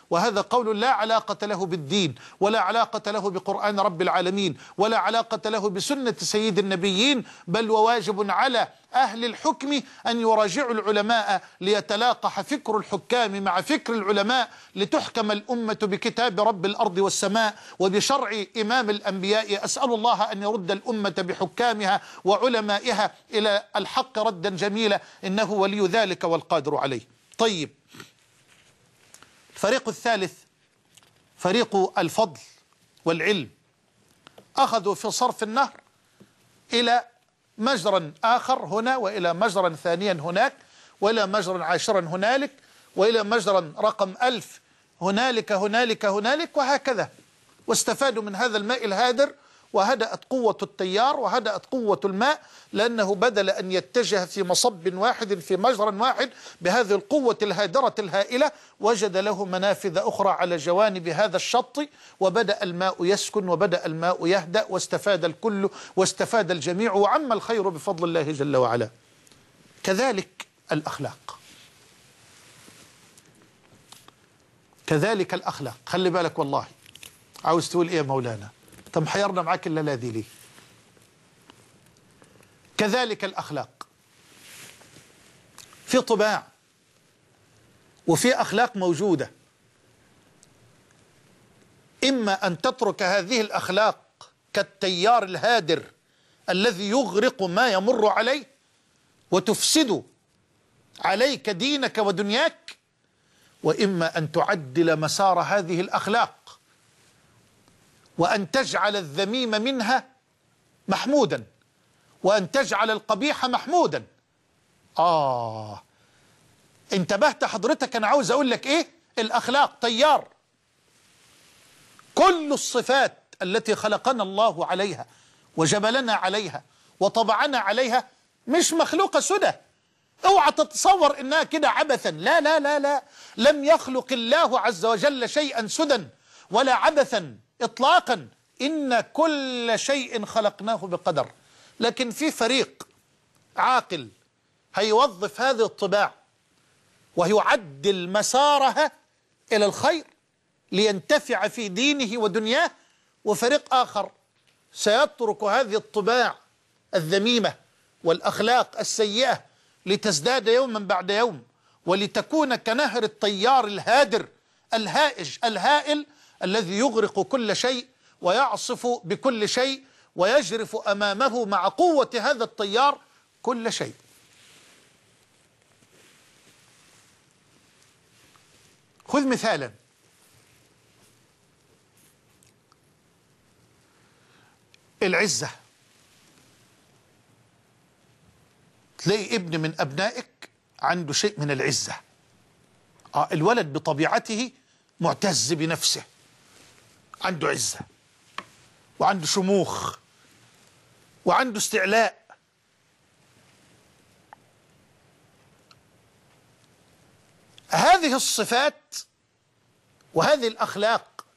وهذا قول لا علاقة له بالدين، ولا علاقة له بقرآن رب العالمين، ولا علاقة له بسنة سيد النبيين، بل وواجب على أهل الحكم أن يراجعوا العلماء ليتلاقح فكر الحكام مع فكر العلماء، لتحكم الأمة بكتاب رب الأرض والسماء وبشرع إمام الأنبياء. أسأل الله أن يرد الأمة بحكامها وعلمائها إلى الحق ردا جميلا، إنه ولي ذلك والقادر عليه. طيب، الفريق الثالث فريق الفضل والعلم، أخذوا في صرف النهر إلى مجرى آخر هنا، وإلى مجرى ثانيا هناك، وإلى مجرى عاشرا هنالك، وإلى مجرى رقم ألف هنالك هنالك هنالك، وهكذا. واستفادوا من هذا الماء الهادر، وهدأت قوة التيار وهدأت قوة الماء، لأنه بدل أن يتجه في مصب واحد في مجرى واحد بهذه القوة الهادرة الهائلة، وجد له منافذ أخرى على جوانب هذا الشط، وبدأ الماء يسكن وبدأ الماء يهدأ، واستفاد الكل واستفاد الجميع، وعم الخير بفضل الله جل وعلا. كذلك الأخلاق، كذلك الأخلاق. خلي بالك والله، عاوز تقول إيه يا مولانا؟ طب محيرنا معاك إلا لا دي ليه؟ كذلك الأخلاق، في طباع وفي أخلاق موجودة، إما أن تترك هذه الأخلاق كالتيار الهادر الذي يغرق ما يمر عليه وتفسد عليك دينك ودنياك، وإما أن تعدل مسار هذه الأخلاق وأن تجعل الذميم منها محمودا، وأن تجعل القبيح محمودا. آه انتبهت حضرتك؟ أنا عاوز أقول لك إيه؟ الأخلاق طيار، كل الصفات التي خلقنا الله عليها وجبلنا عليها وطبعنا عليها مش مخلوقة سدى. اوعى تتصور انها كده عبثا، لا لا لا لا، لم يخلق الله عز وجل شيئا سدى ولا عبثا اطلاقا، ان كل شيء خلقناه بقدر. لكن في فريق عاقل هيوظف هذه الطباع ويعدل مسارها الى الخير لينتفع في دينه ودنياه، وفريق آخر سيترك هذه الطباع الذميمة والأخلاق السيئة لتزداد يوما بعد يوم، ولتكون كنهر التيار الهادر الهائج الهائل الذي يغرق كل شيء ويعصف بكل شيء ويجرف أمامه مع قوة هذا التيار كل شيء. خذ مثالا، العزة. تلاقي ابن من أبنائك عنده شيء من العزة. آه الولد بطبيعته معتز بنفسه، عنده عزة وعنده شموخ وعنده استعلاء. هذه الصفات وهذه الأخلاق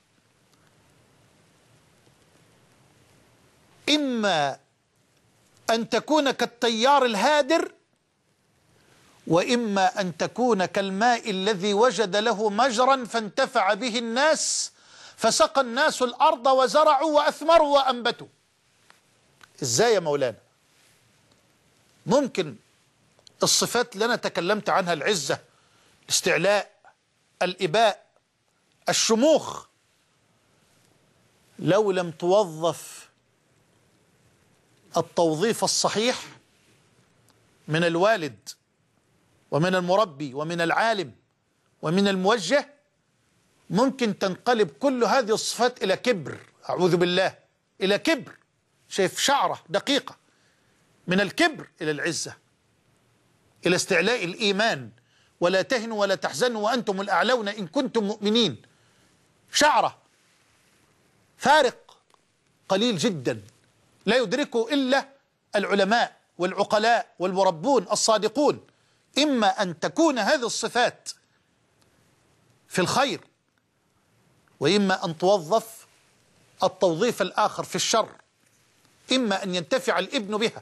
إما أن تكون كالتيار الهادر، وإما أن تكون كالماء الذي وجد له مجرا فانتفع به الناس، فسقى الناس الأرض وزرعوا وأثمروا وأنبتوا. إزاي يا مولانا؟ ممكن الصفات اللي أنا تكلمت عنها، العزة، الاستعلاء، الإباء، الشموخ، لو لم توظف التوظيف الصحيح من الوالد ومن المربي ومن العالم ومن الموجه، ممكن تنقلب كل هذه الصفات إلى كبر، أعوذ بالله، إلى كبر. شايف شعرة دقيقة، من الكبر إلى العزة، إلى استعلاء الإيمان، ولا تهنوا ولا تحزنوا وأنتم الأعلون إن كنتم مؤمنين. شعرة، فارق قليل جدا لا يدركه إلا العلماء والعقلاء والمربون الصادقون. إما أن تكون هذه الصفات في الخير، وإما أن توظف التوظيف الآخر في الشر، إما أن ينتفع الابن بها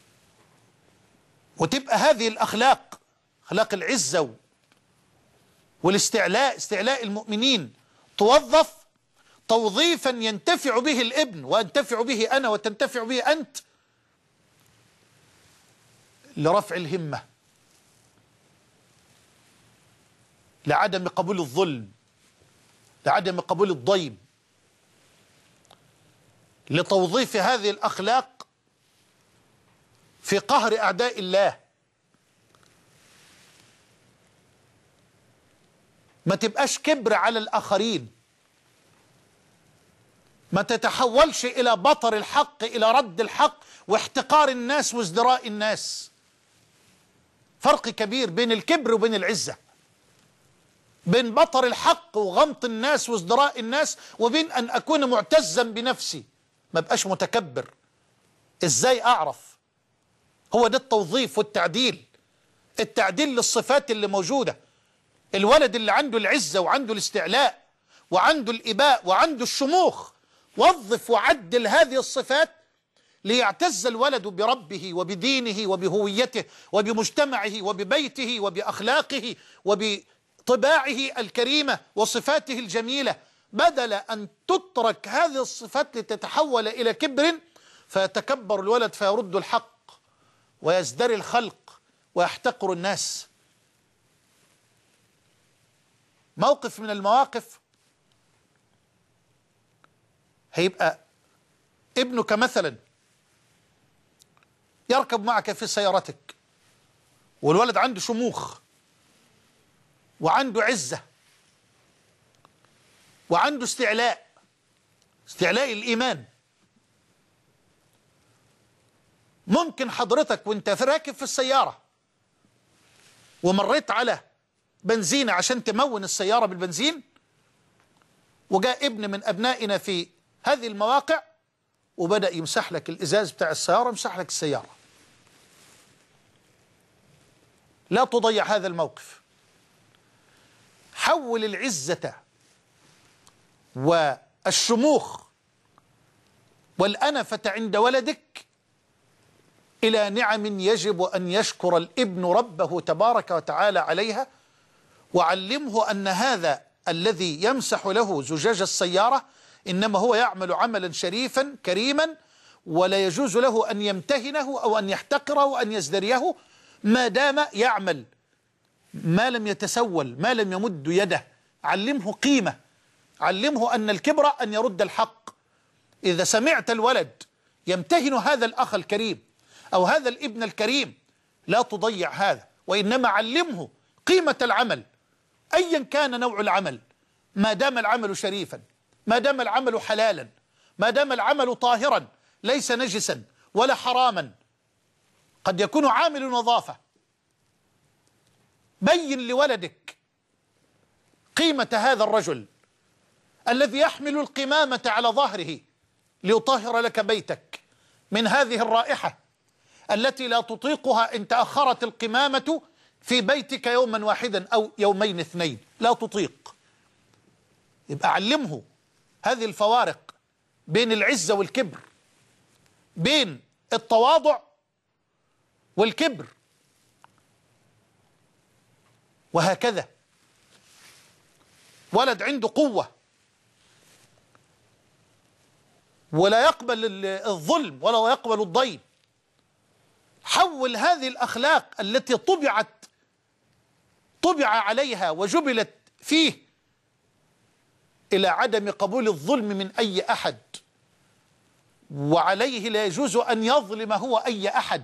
وتبقى هذه الأخلاق، أخلاق العزة والاستعلاء، استعلاء المؤمنين، توظف توظيفا ينتفع به الابن وأنتفع به أنا وتنتفع به أنت لرفع الهمة، لعدم قبول الظلم، لعدم قبول الضيم، لتوظيف هذه الأخلاق في قهر أعداء الله. ما تبقاش كبر على الآخرين، ما تتحولش إلى بطر الحق، إلى رد الحق واحتقار الناس وازدراء الناس. فرق كبير بين الكبر وبين العزة، بين بطر الحق وغمط الناس وازدراء الناس، وبين أن أكون معتزا بنفسي ما بقاش متكبر. إزاي أعرف؟ هو ده التوظيف والتعديل، التعديل للصفات اللي موجودة. الولد اللي عنده العزة وعنده الاستعلاء وعنده الإباء وعنده الشموخ، وظف وعدل هذه الصفات ليعتز الولد بربه وبدينه وبهويته وبمجتمعه وببيته وبأخلاقه وبطباعه الكريمة وصفاته الجميلة، بدل أن تترك هذه الصفات لتتحول إلى كبر فيتكبر الولد فيرد الحق ويزدري الخلق ويحتقر الناس. موقف من المواقف هيبقى ابنك مثلا يركب معك في سيارتك، والولد عنده شموخ وعنده عزة وعنده استعلاء، استعلاء الإيمان. ممكن حضرتك وانت راكب في السيارة ومريت على بنزينة عشان تمون السيارة بالبنزين، وجاء ابن من أبنائنا في هذه المواقع وبدأ يمسح لك الإزاز بتاع السيارة، يمسح لك السيارة. لا تضيع هذا الموقف. حول العزة والشموخ والأنفة عند ولدك إلى نعم يجب أن يشكر الابن ربه تبارك وتعالى عليها، وعلمه أن هذا الذي يمسح له زجاج السيارة إنما هو يعمل عملا شريفا كريما، ولا يجوز له أن يمتهنه أو أن يحتقره أو أن يزدريه ما دام يعمل، ما لم يتسول، ما لم يمد يده. علمه قيمة، علمه أن الكبر أن يرد الحق. إذا سمعت الولد يمتهن هذا الأخ الكريم أو هذا الابن الكريم لا تضيع هذا، وإنما علمه قيمة العمل أيا كان نوع العمل، ما دام العمل شريفا، ما دام العمل حلالا، ما دام العمل طاهرا ليس نجسا ولا حراما. قد يكون عامل نظافة. بين لولدك قيمة هذا الرجل الذي يحمل القمامة على ظهره ليطهر لك بيتك من هذه الرائحة التي لا تطيقها إن تأخرت القمامة في بيتك يوما واحدا أو يومين اثنين، لا تطيق. يبقى علمه هذه الفوارق بين العزة والكبر، بين التواضع والكبر، وهكذا. ولد عنده قوة ولا يقبل الظلم ولا يقبل الضيم، حول هذه الأخلاق التي طبعت طبع عليها وجبلت فيه إلى عدم قبول الظلم من أي أحد، وعليه لا يجوز أن يظلم هو أي أحد،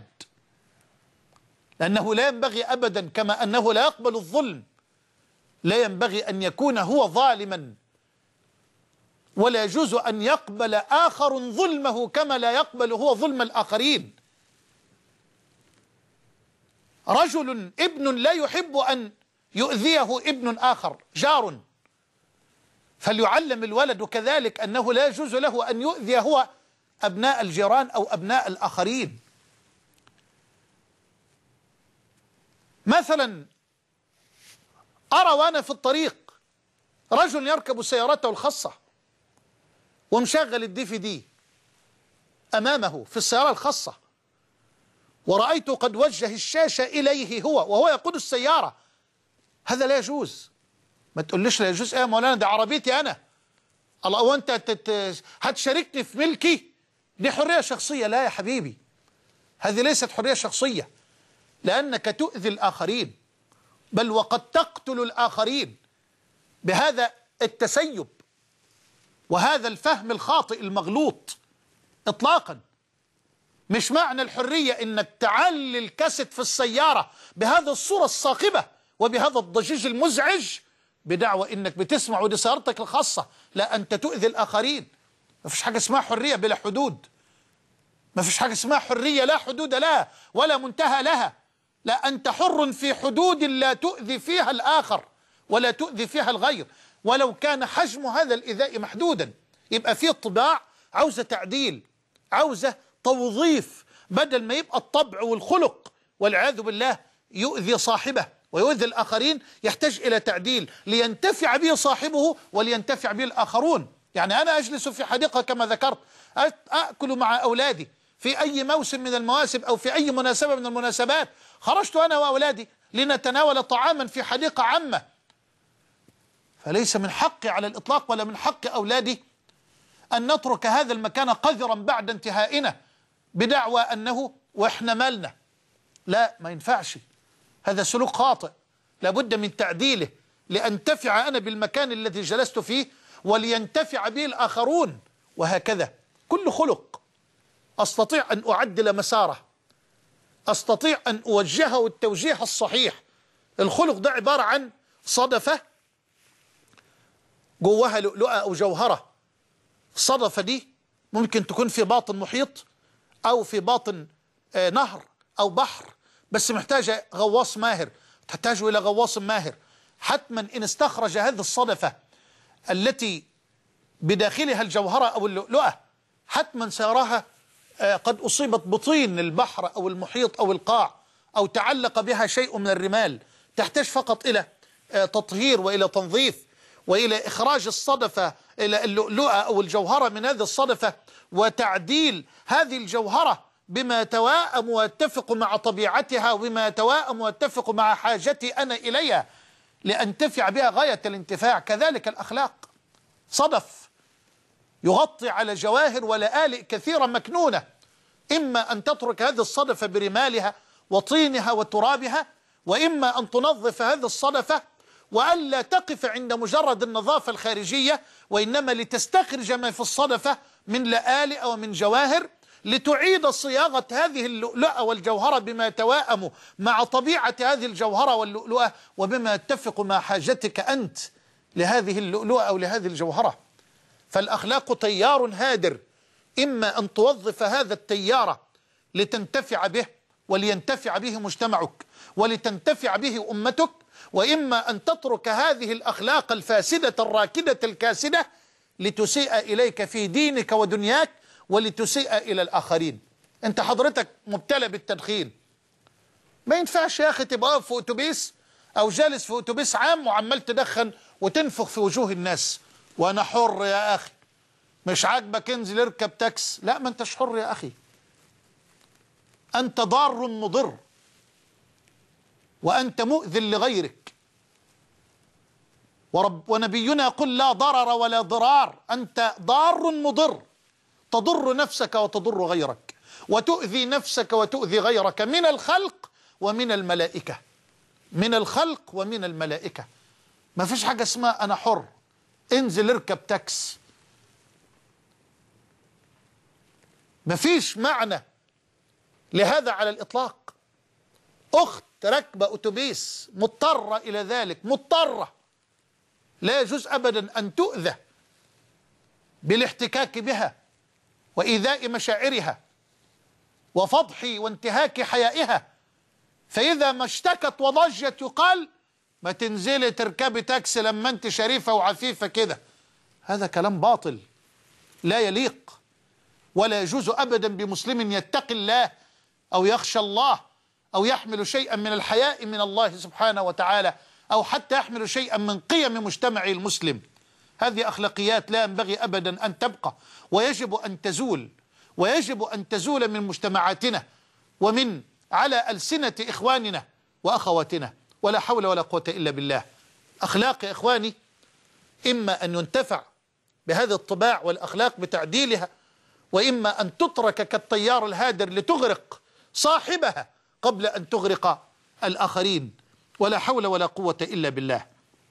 لأنه لا ينبغي أبدا كما أنه لا يقبل الظلم لا ينبغي أن يكون هو ظالما، ولا يجوز أن يقبل آخر ظلمه كما لا يقبل هو ظلم الآخرين. رجل ابن لا يحب أن يؤذيه ابن آخر، جار، فليعلم الولد كذلك أنه لا يجوز له أن يؤذي هو أبناء الجيران أو أبناء الآخرين. مثلا أرى وأنا في الطريق رجل يركب سيارته الخاصة ومشغل الدي في دي أمامه في السيارة الخاصة، ورأيته قد وجه الشاشة إليه هو وهو يقود السيارة. هذا لا يجوز، ما تقوليش لا يجوز. ايه يا مولانا دي عربيتي انا، الله هو انت هتشاركني في ملكي؟ دي حرية شخصية. لا يا حبيبي، هذه ليست حرية شخصية، لأنك تؤذي الآخرين، بل وقد تقتل الآخرين بهذا التسيب وهذا الفهم الخاطئ المغلوط إطلاقا. مش معنى الحرية إنك تعلي الكاسيت في السيارة بهذا الصورة الصاخبة وبهذا الضجيج المزعج بدعوى إنك بتسمع ودي سيارتك الخاصة. لا، أنت تؤذي الآخرين. ما فيش حاجة اسمها حرية بلا حدود، ما فيش حاجة اسمها حرية لا حدود لها ولا منتهى لها. لا، أنت حر في حدود لا تؤذي فيها الآخر ولا تؤذي فيها الغير، ولو كان حجم هذا الإيذاء محدودا. يبقى فيه طباع عاوزة تعديل، عاوزة توظيف، بدل ما يبقى الطبع والخلق والعياذ بالله يؤذي صاحبه ويؤذي الآخرين، يحتاج إلى تعديل لينتفع به صاحبه ولينتفع به الآخرون. يعني أنا أجلس في حديقة كما ذكرت، أأكل مع أولادي في أي موسم من المواسم أو في أي مناسبة من المناسبات، خرجت أنا وأولادي لنتناول طعاما في حديقة عامة، فليس من حقي على الإطلاق ولا من حق أولادي أن نترك هذا المكان قذرا بعد انتهائنا بدعوى أنه وإحنا مالنا. لا، ما ينفعش، هذا سلوك خاطئ لابد من تعديله لأنتفع أنا بالمكان الذي جلست فيه ولينتفع به الآخرون. وهكذا كل خلق أستطيع أن أعدل مساره، أستطيع أن أوجهه التوجيه الصحيح. الخلق ده عبارة عن صدفة جواها لؤلؤة أو جوهرة. الصدفة دي ممكن تكون في باطن محيط أو في باطن آه نهر أو بحر، بس محتاجة غواص ماهر، تحتاج إلى غواص ماهر. حتما إن استخرج هذه الصدفة التي بداخلها الجوهرة أو اللؤلؤة حتما سيراها آه قد أصيبت بطين البحر أو المحيط أو القاع، أو تعلق بها شيء من الرمال. تحتاج فقط إلى آه تطهير وإلى تنظيف وإلى إخراج الصدفة إلى اللؤلؤة أو الجوهرة من هذه الصدفة، وتعديل هذه الجوهرة بما يتواءم ويتفق مع طبيعتها وبما يتواءم ويتفق مع حاجتي أنا إليها لأنتفع بها غاية الانتفاع. كذلك الأخلاق صدف يغطي على جواهر ولآلئ كثيرة مكنونة، إما أن تترك هذه الصدفة برمالها وطينها وترابها، وإما أن تنظف هذه الصدفة وألا تقف عند مجرد النظافة الخارجية، وإنما لتستخرج ما في الصدفة من لآلئ ومن جواهر لتعيد صياغة هذه اللؤلؤة والجوهرة بما يتواءم مع طبيعة هذه الجوهرة واللؤلؤة وبما يتفق مع حاجتك أنت لهذه اللؤلؤة أو لهذه الجوهرة. فالأخلاق تيار هادر، إما أن توظف هذا التيار لتنتفع به ولينتفع به مجتمعك ولتنتفع به أمتك، وإما أن تترك هذه الأخلاق الفاسدة الراكدة الكاسدة لتسيء إليك في دينك ودنياك ولتسيء إلى الآخرين. أنت حضرتك مبتلى بالتدخين، ما ينفعش يا أخي تبقى في أتوبيس أو جالس في أتوبيس عام وعمال تدخن وتنفخ في وجوه الناس. وأنا حر يا أخي، مش عاجبك انزل اركب تاكس. لا، ما أنتش حر يا أخي، أنت ضار مضر وأنت مؤذن لغيرك. ورب ونبينا يقول لا ضرر ولا ضرار، أنت ضار مضر تضر نفسك وتضر غيرك وتؤذي نفسك وتؤذي غيرك من الخلق ومن الملائكة، من الخلق ومن الملائكة. ما فيش حاجة اسمها أنا حر انزل اركب تاكس، ما فيش معنى لهذا على الإطلاق. أخت راكبة أتوبيس مضطرة إلى ذلك، مضطرة، لا يجوز أبدا أن تؤذى بالاحتكاك بها وإيذاء مشاعرها وفضح وانتهاك حيائها. فإذا ما اشتكت وضجت يقال ما تنزلي تركبي تاكسي لما انت شريفة وعفيفة كده. هذا كلام باطل لا يليق ولا يجوز أبدا بمسلم يتقي الله أو يخشى الله أو يحمل شيئا من الحياء من الله سبحانه وتعالى، أو حتى يحمل شيئا من قيم مجتمعه المسلم. هذه أخلاقيات لا ينبغي أبدا أن تبقى، ويجب أن تزول، ويجب أن تزول من مجتمعاتنا ومن على ألسنة إخواننا وأخواتنا. ولا حول ولا قوة إلا بالله. الأخلاق يا إخواني إما أن ينتفع بهذه الطباع والأخلاق بتعديلها، وإما أن تترك كالطيار الهادر لتغرق صاحبها قبل أن تغرق الآخرين. ولا حول ولا قوة إلا بالله.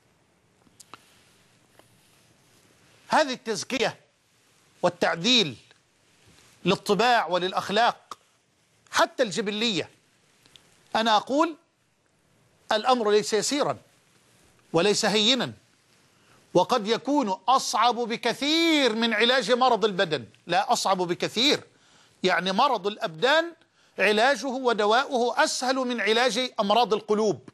هذه التزكية والتعديل للطباع وللأخلاق حتى الجبلية، أنا أقول الأمر ليس يسيرا وليس هينا، وقد يكون أصعب بكثير من علاج مرض البدن. لا، أصعب بكثير، يعني مرض الأبدان علاجه ودواؤه أسهل من علاج أمراض القلوب،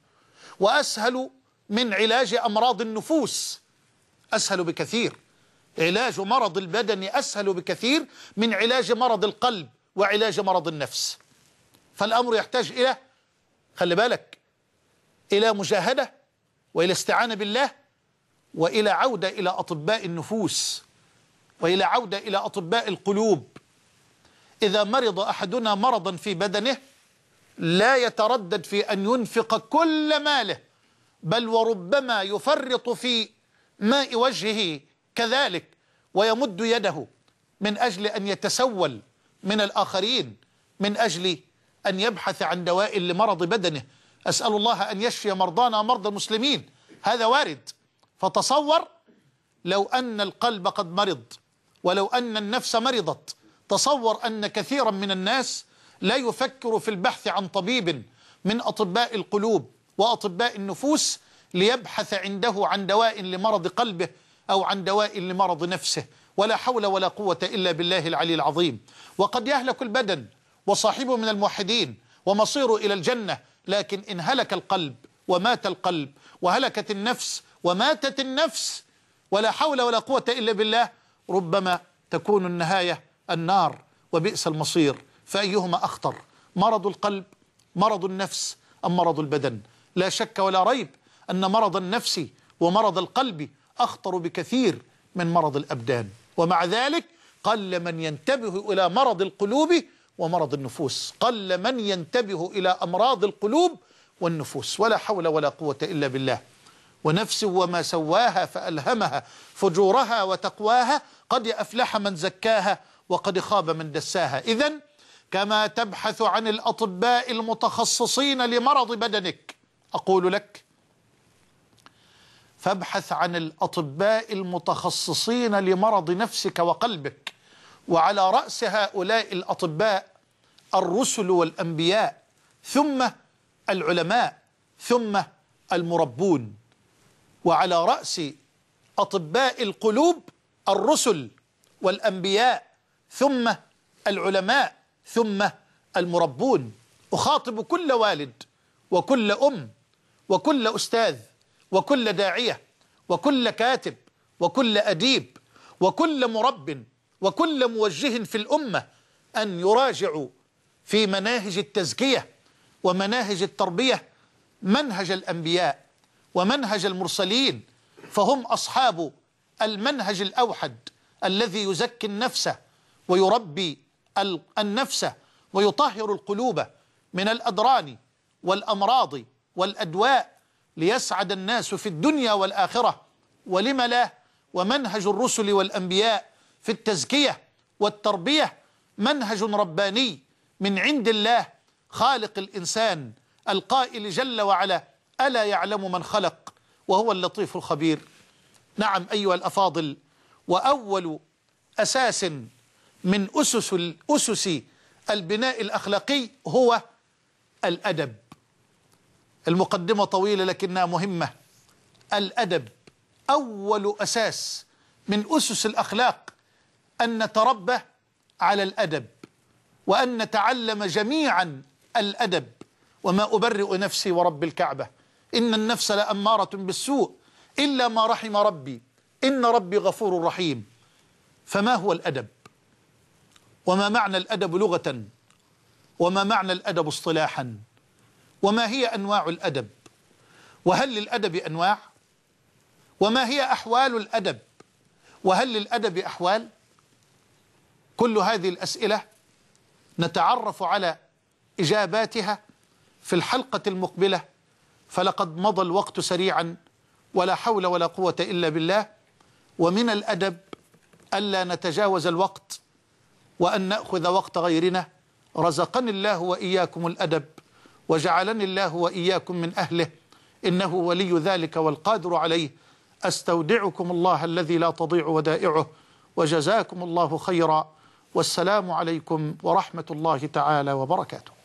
وأسهل من علاج أمراض النفوس، أسهل بكثير. علاج مرض البدن أسهل بكثير من علاج مرض القلب وعلاج مرض النفس. فالأمر يحتاج إلى، خلي بالك، إلى مجاهدة وإلى استعانة بالله، وإلى عودة إلى أطباء النفوس، وإلى عودة إلى أطباء القلوب. إذا مرض أحدنا مرضا في بدنه لا يتردد في أن ينفق كل ماله، بل وربما يفرط في ماء وجهه كذلك، ويمد يده من أجل أن يتسول من الآخرين، من أجل أن يبحث عن دواء لمرض بدنه. أسأل الله أن يشفي مرضانا مرضى المسلمين، هذا وارد. فتصور لو أن القلب قد مرض، ولو أن النفس مرضت، تصور أن كثيرا من الناس لا يفكر في البحث عن طبيب من أطباء القلوب وأطباء النفوس ليبحث عنده عن دواء لمرض قلبه أو عن دواء لمرض نفسه. ولا حول ولا قوة إلا بالله العلي العظيم. وقد يهلك البدن وصاحبه من الموحدين ومصيره إلى الجنة، لكن إن هلك القلب ومات القلب وهلكت النفس وماتت النفس، ولا حول ولا قوة إلا بالله، ربما تكون النهاية النار وبئس المصير. فأيهما أخطر، مرض القلب، مرض النفس، أم مرض البدن؟ لا شك ولا ريب أن مرض النفس ومرض القلب أخطر بكثير من مرض الأبدان. ومع ذلك قل من ينتبه إلى مرض القلوب ومرض النفوس، قل من ينتبه إلى أمراض القلوب والنفوس. ولا حول ولا قوة إلا بالله. ونفس وما سواها فألهمها فجورها وتقواها، قد أفلح من زكاها وقد خاب من دساها. إذن كما تبحث عن الأطباء المتخصصين لمرض بدنك، أقول لك فابحث عن الأطباء المتخصصين لمرض نفسك وقلبك. وعلى رأس هؤلاء الأطباء الرسل والأنبياء، ثم العلماء، ثم المربون. وعلى رأس أطباء القلوب الرسل والأنبياء، ثم العلماء، ثم المربون. أخاطب كل والد وكل أم وكل أستاذ وكل داعية وكل كاتب وكل أديب وكل مرب وكل موجه في الأمة أن يراجعوا في مناهج التزكية ومناهج التربية منهج الأنبياء ومنهج المرسلين، فهم أصحاب المنهج الأوحد الذي يزكي النفس ويربي النفس ويطهر القلوب من الأدران والأمراض والأدواء ليسعد الناس في الدنيا والآخرة. ولم لا؟ ومنهج الرسل والأنبياء في التزكية والتربية منهج رباني من عند الله خالق الإنسان القائل جل وعلا: ألا يعلم من خلق وهو اللطيف الخبير. نعم أيها الأفاضل، وأول أساس من أسس الأسس البناء الأخلاقي هو الأدب. المقدمة طويلة لكنها مهمة. الأدب أول أساس من أسس الأخلاق، أن نتربى على الأدب وأن نتعلم جميعا الأدب. وما أبرئ نفسي ورب الكعبة إن النفس لأمارة بالسوء إلا ما رحم ربي إن ربي غفور رحيم. فما هو الأدب؟ وما معنى الأدب لغة؟ وما معنى الأدب اصطلاحا؟ وما هي أنواع الأدب؟ وهل للأدب أنواع؟ وما هي أحوال الأدب؟ وهل للأدب أحوال؟ كل هذه الأسئلة نتعرف على إجاباتها في الحلقة المقبلة، فلقد مضى الوقت سريعا ولا حول ولا قوة إلا بالله. ومن الأدب ألا نتجاوز الوقت وأن نأخذ وقت غيرنا. رزقني الله وإياكم الأدب وجعلني الله وإياكم من أهله، إنه ولي ذلك والقادر عليه. أستودعكم الله الذي لا تضيع ودائعه، وجزاكم الله خيرا، والسلام عليكم ورحمة الله تعالى وبركاته.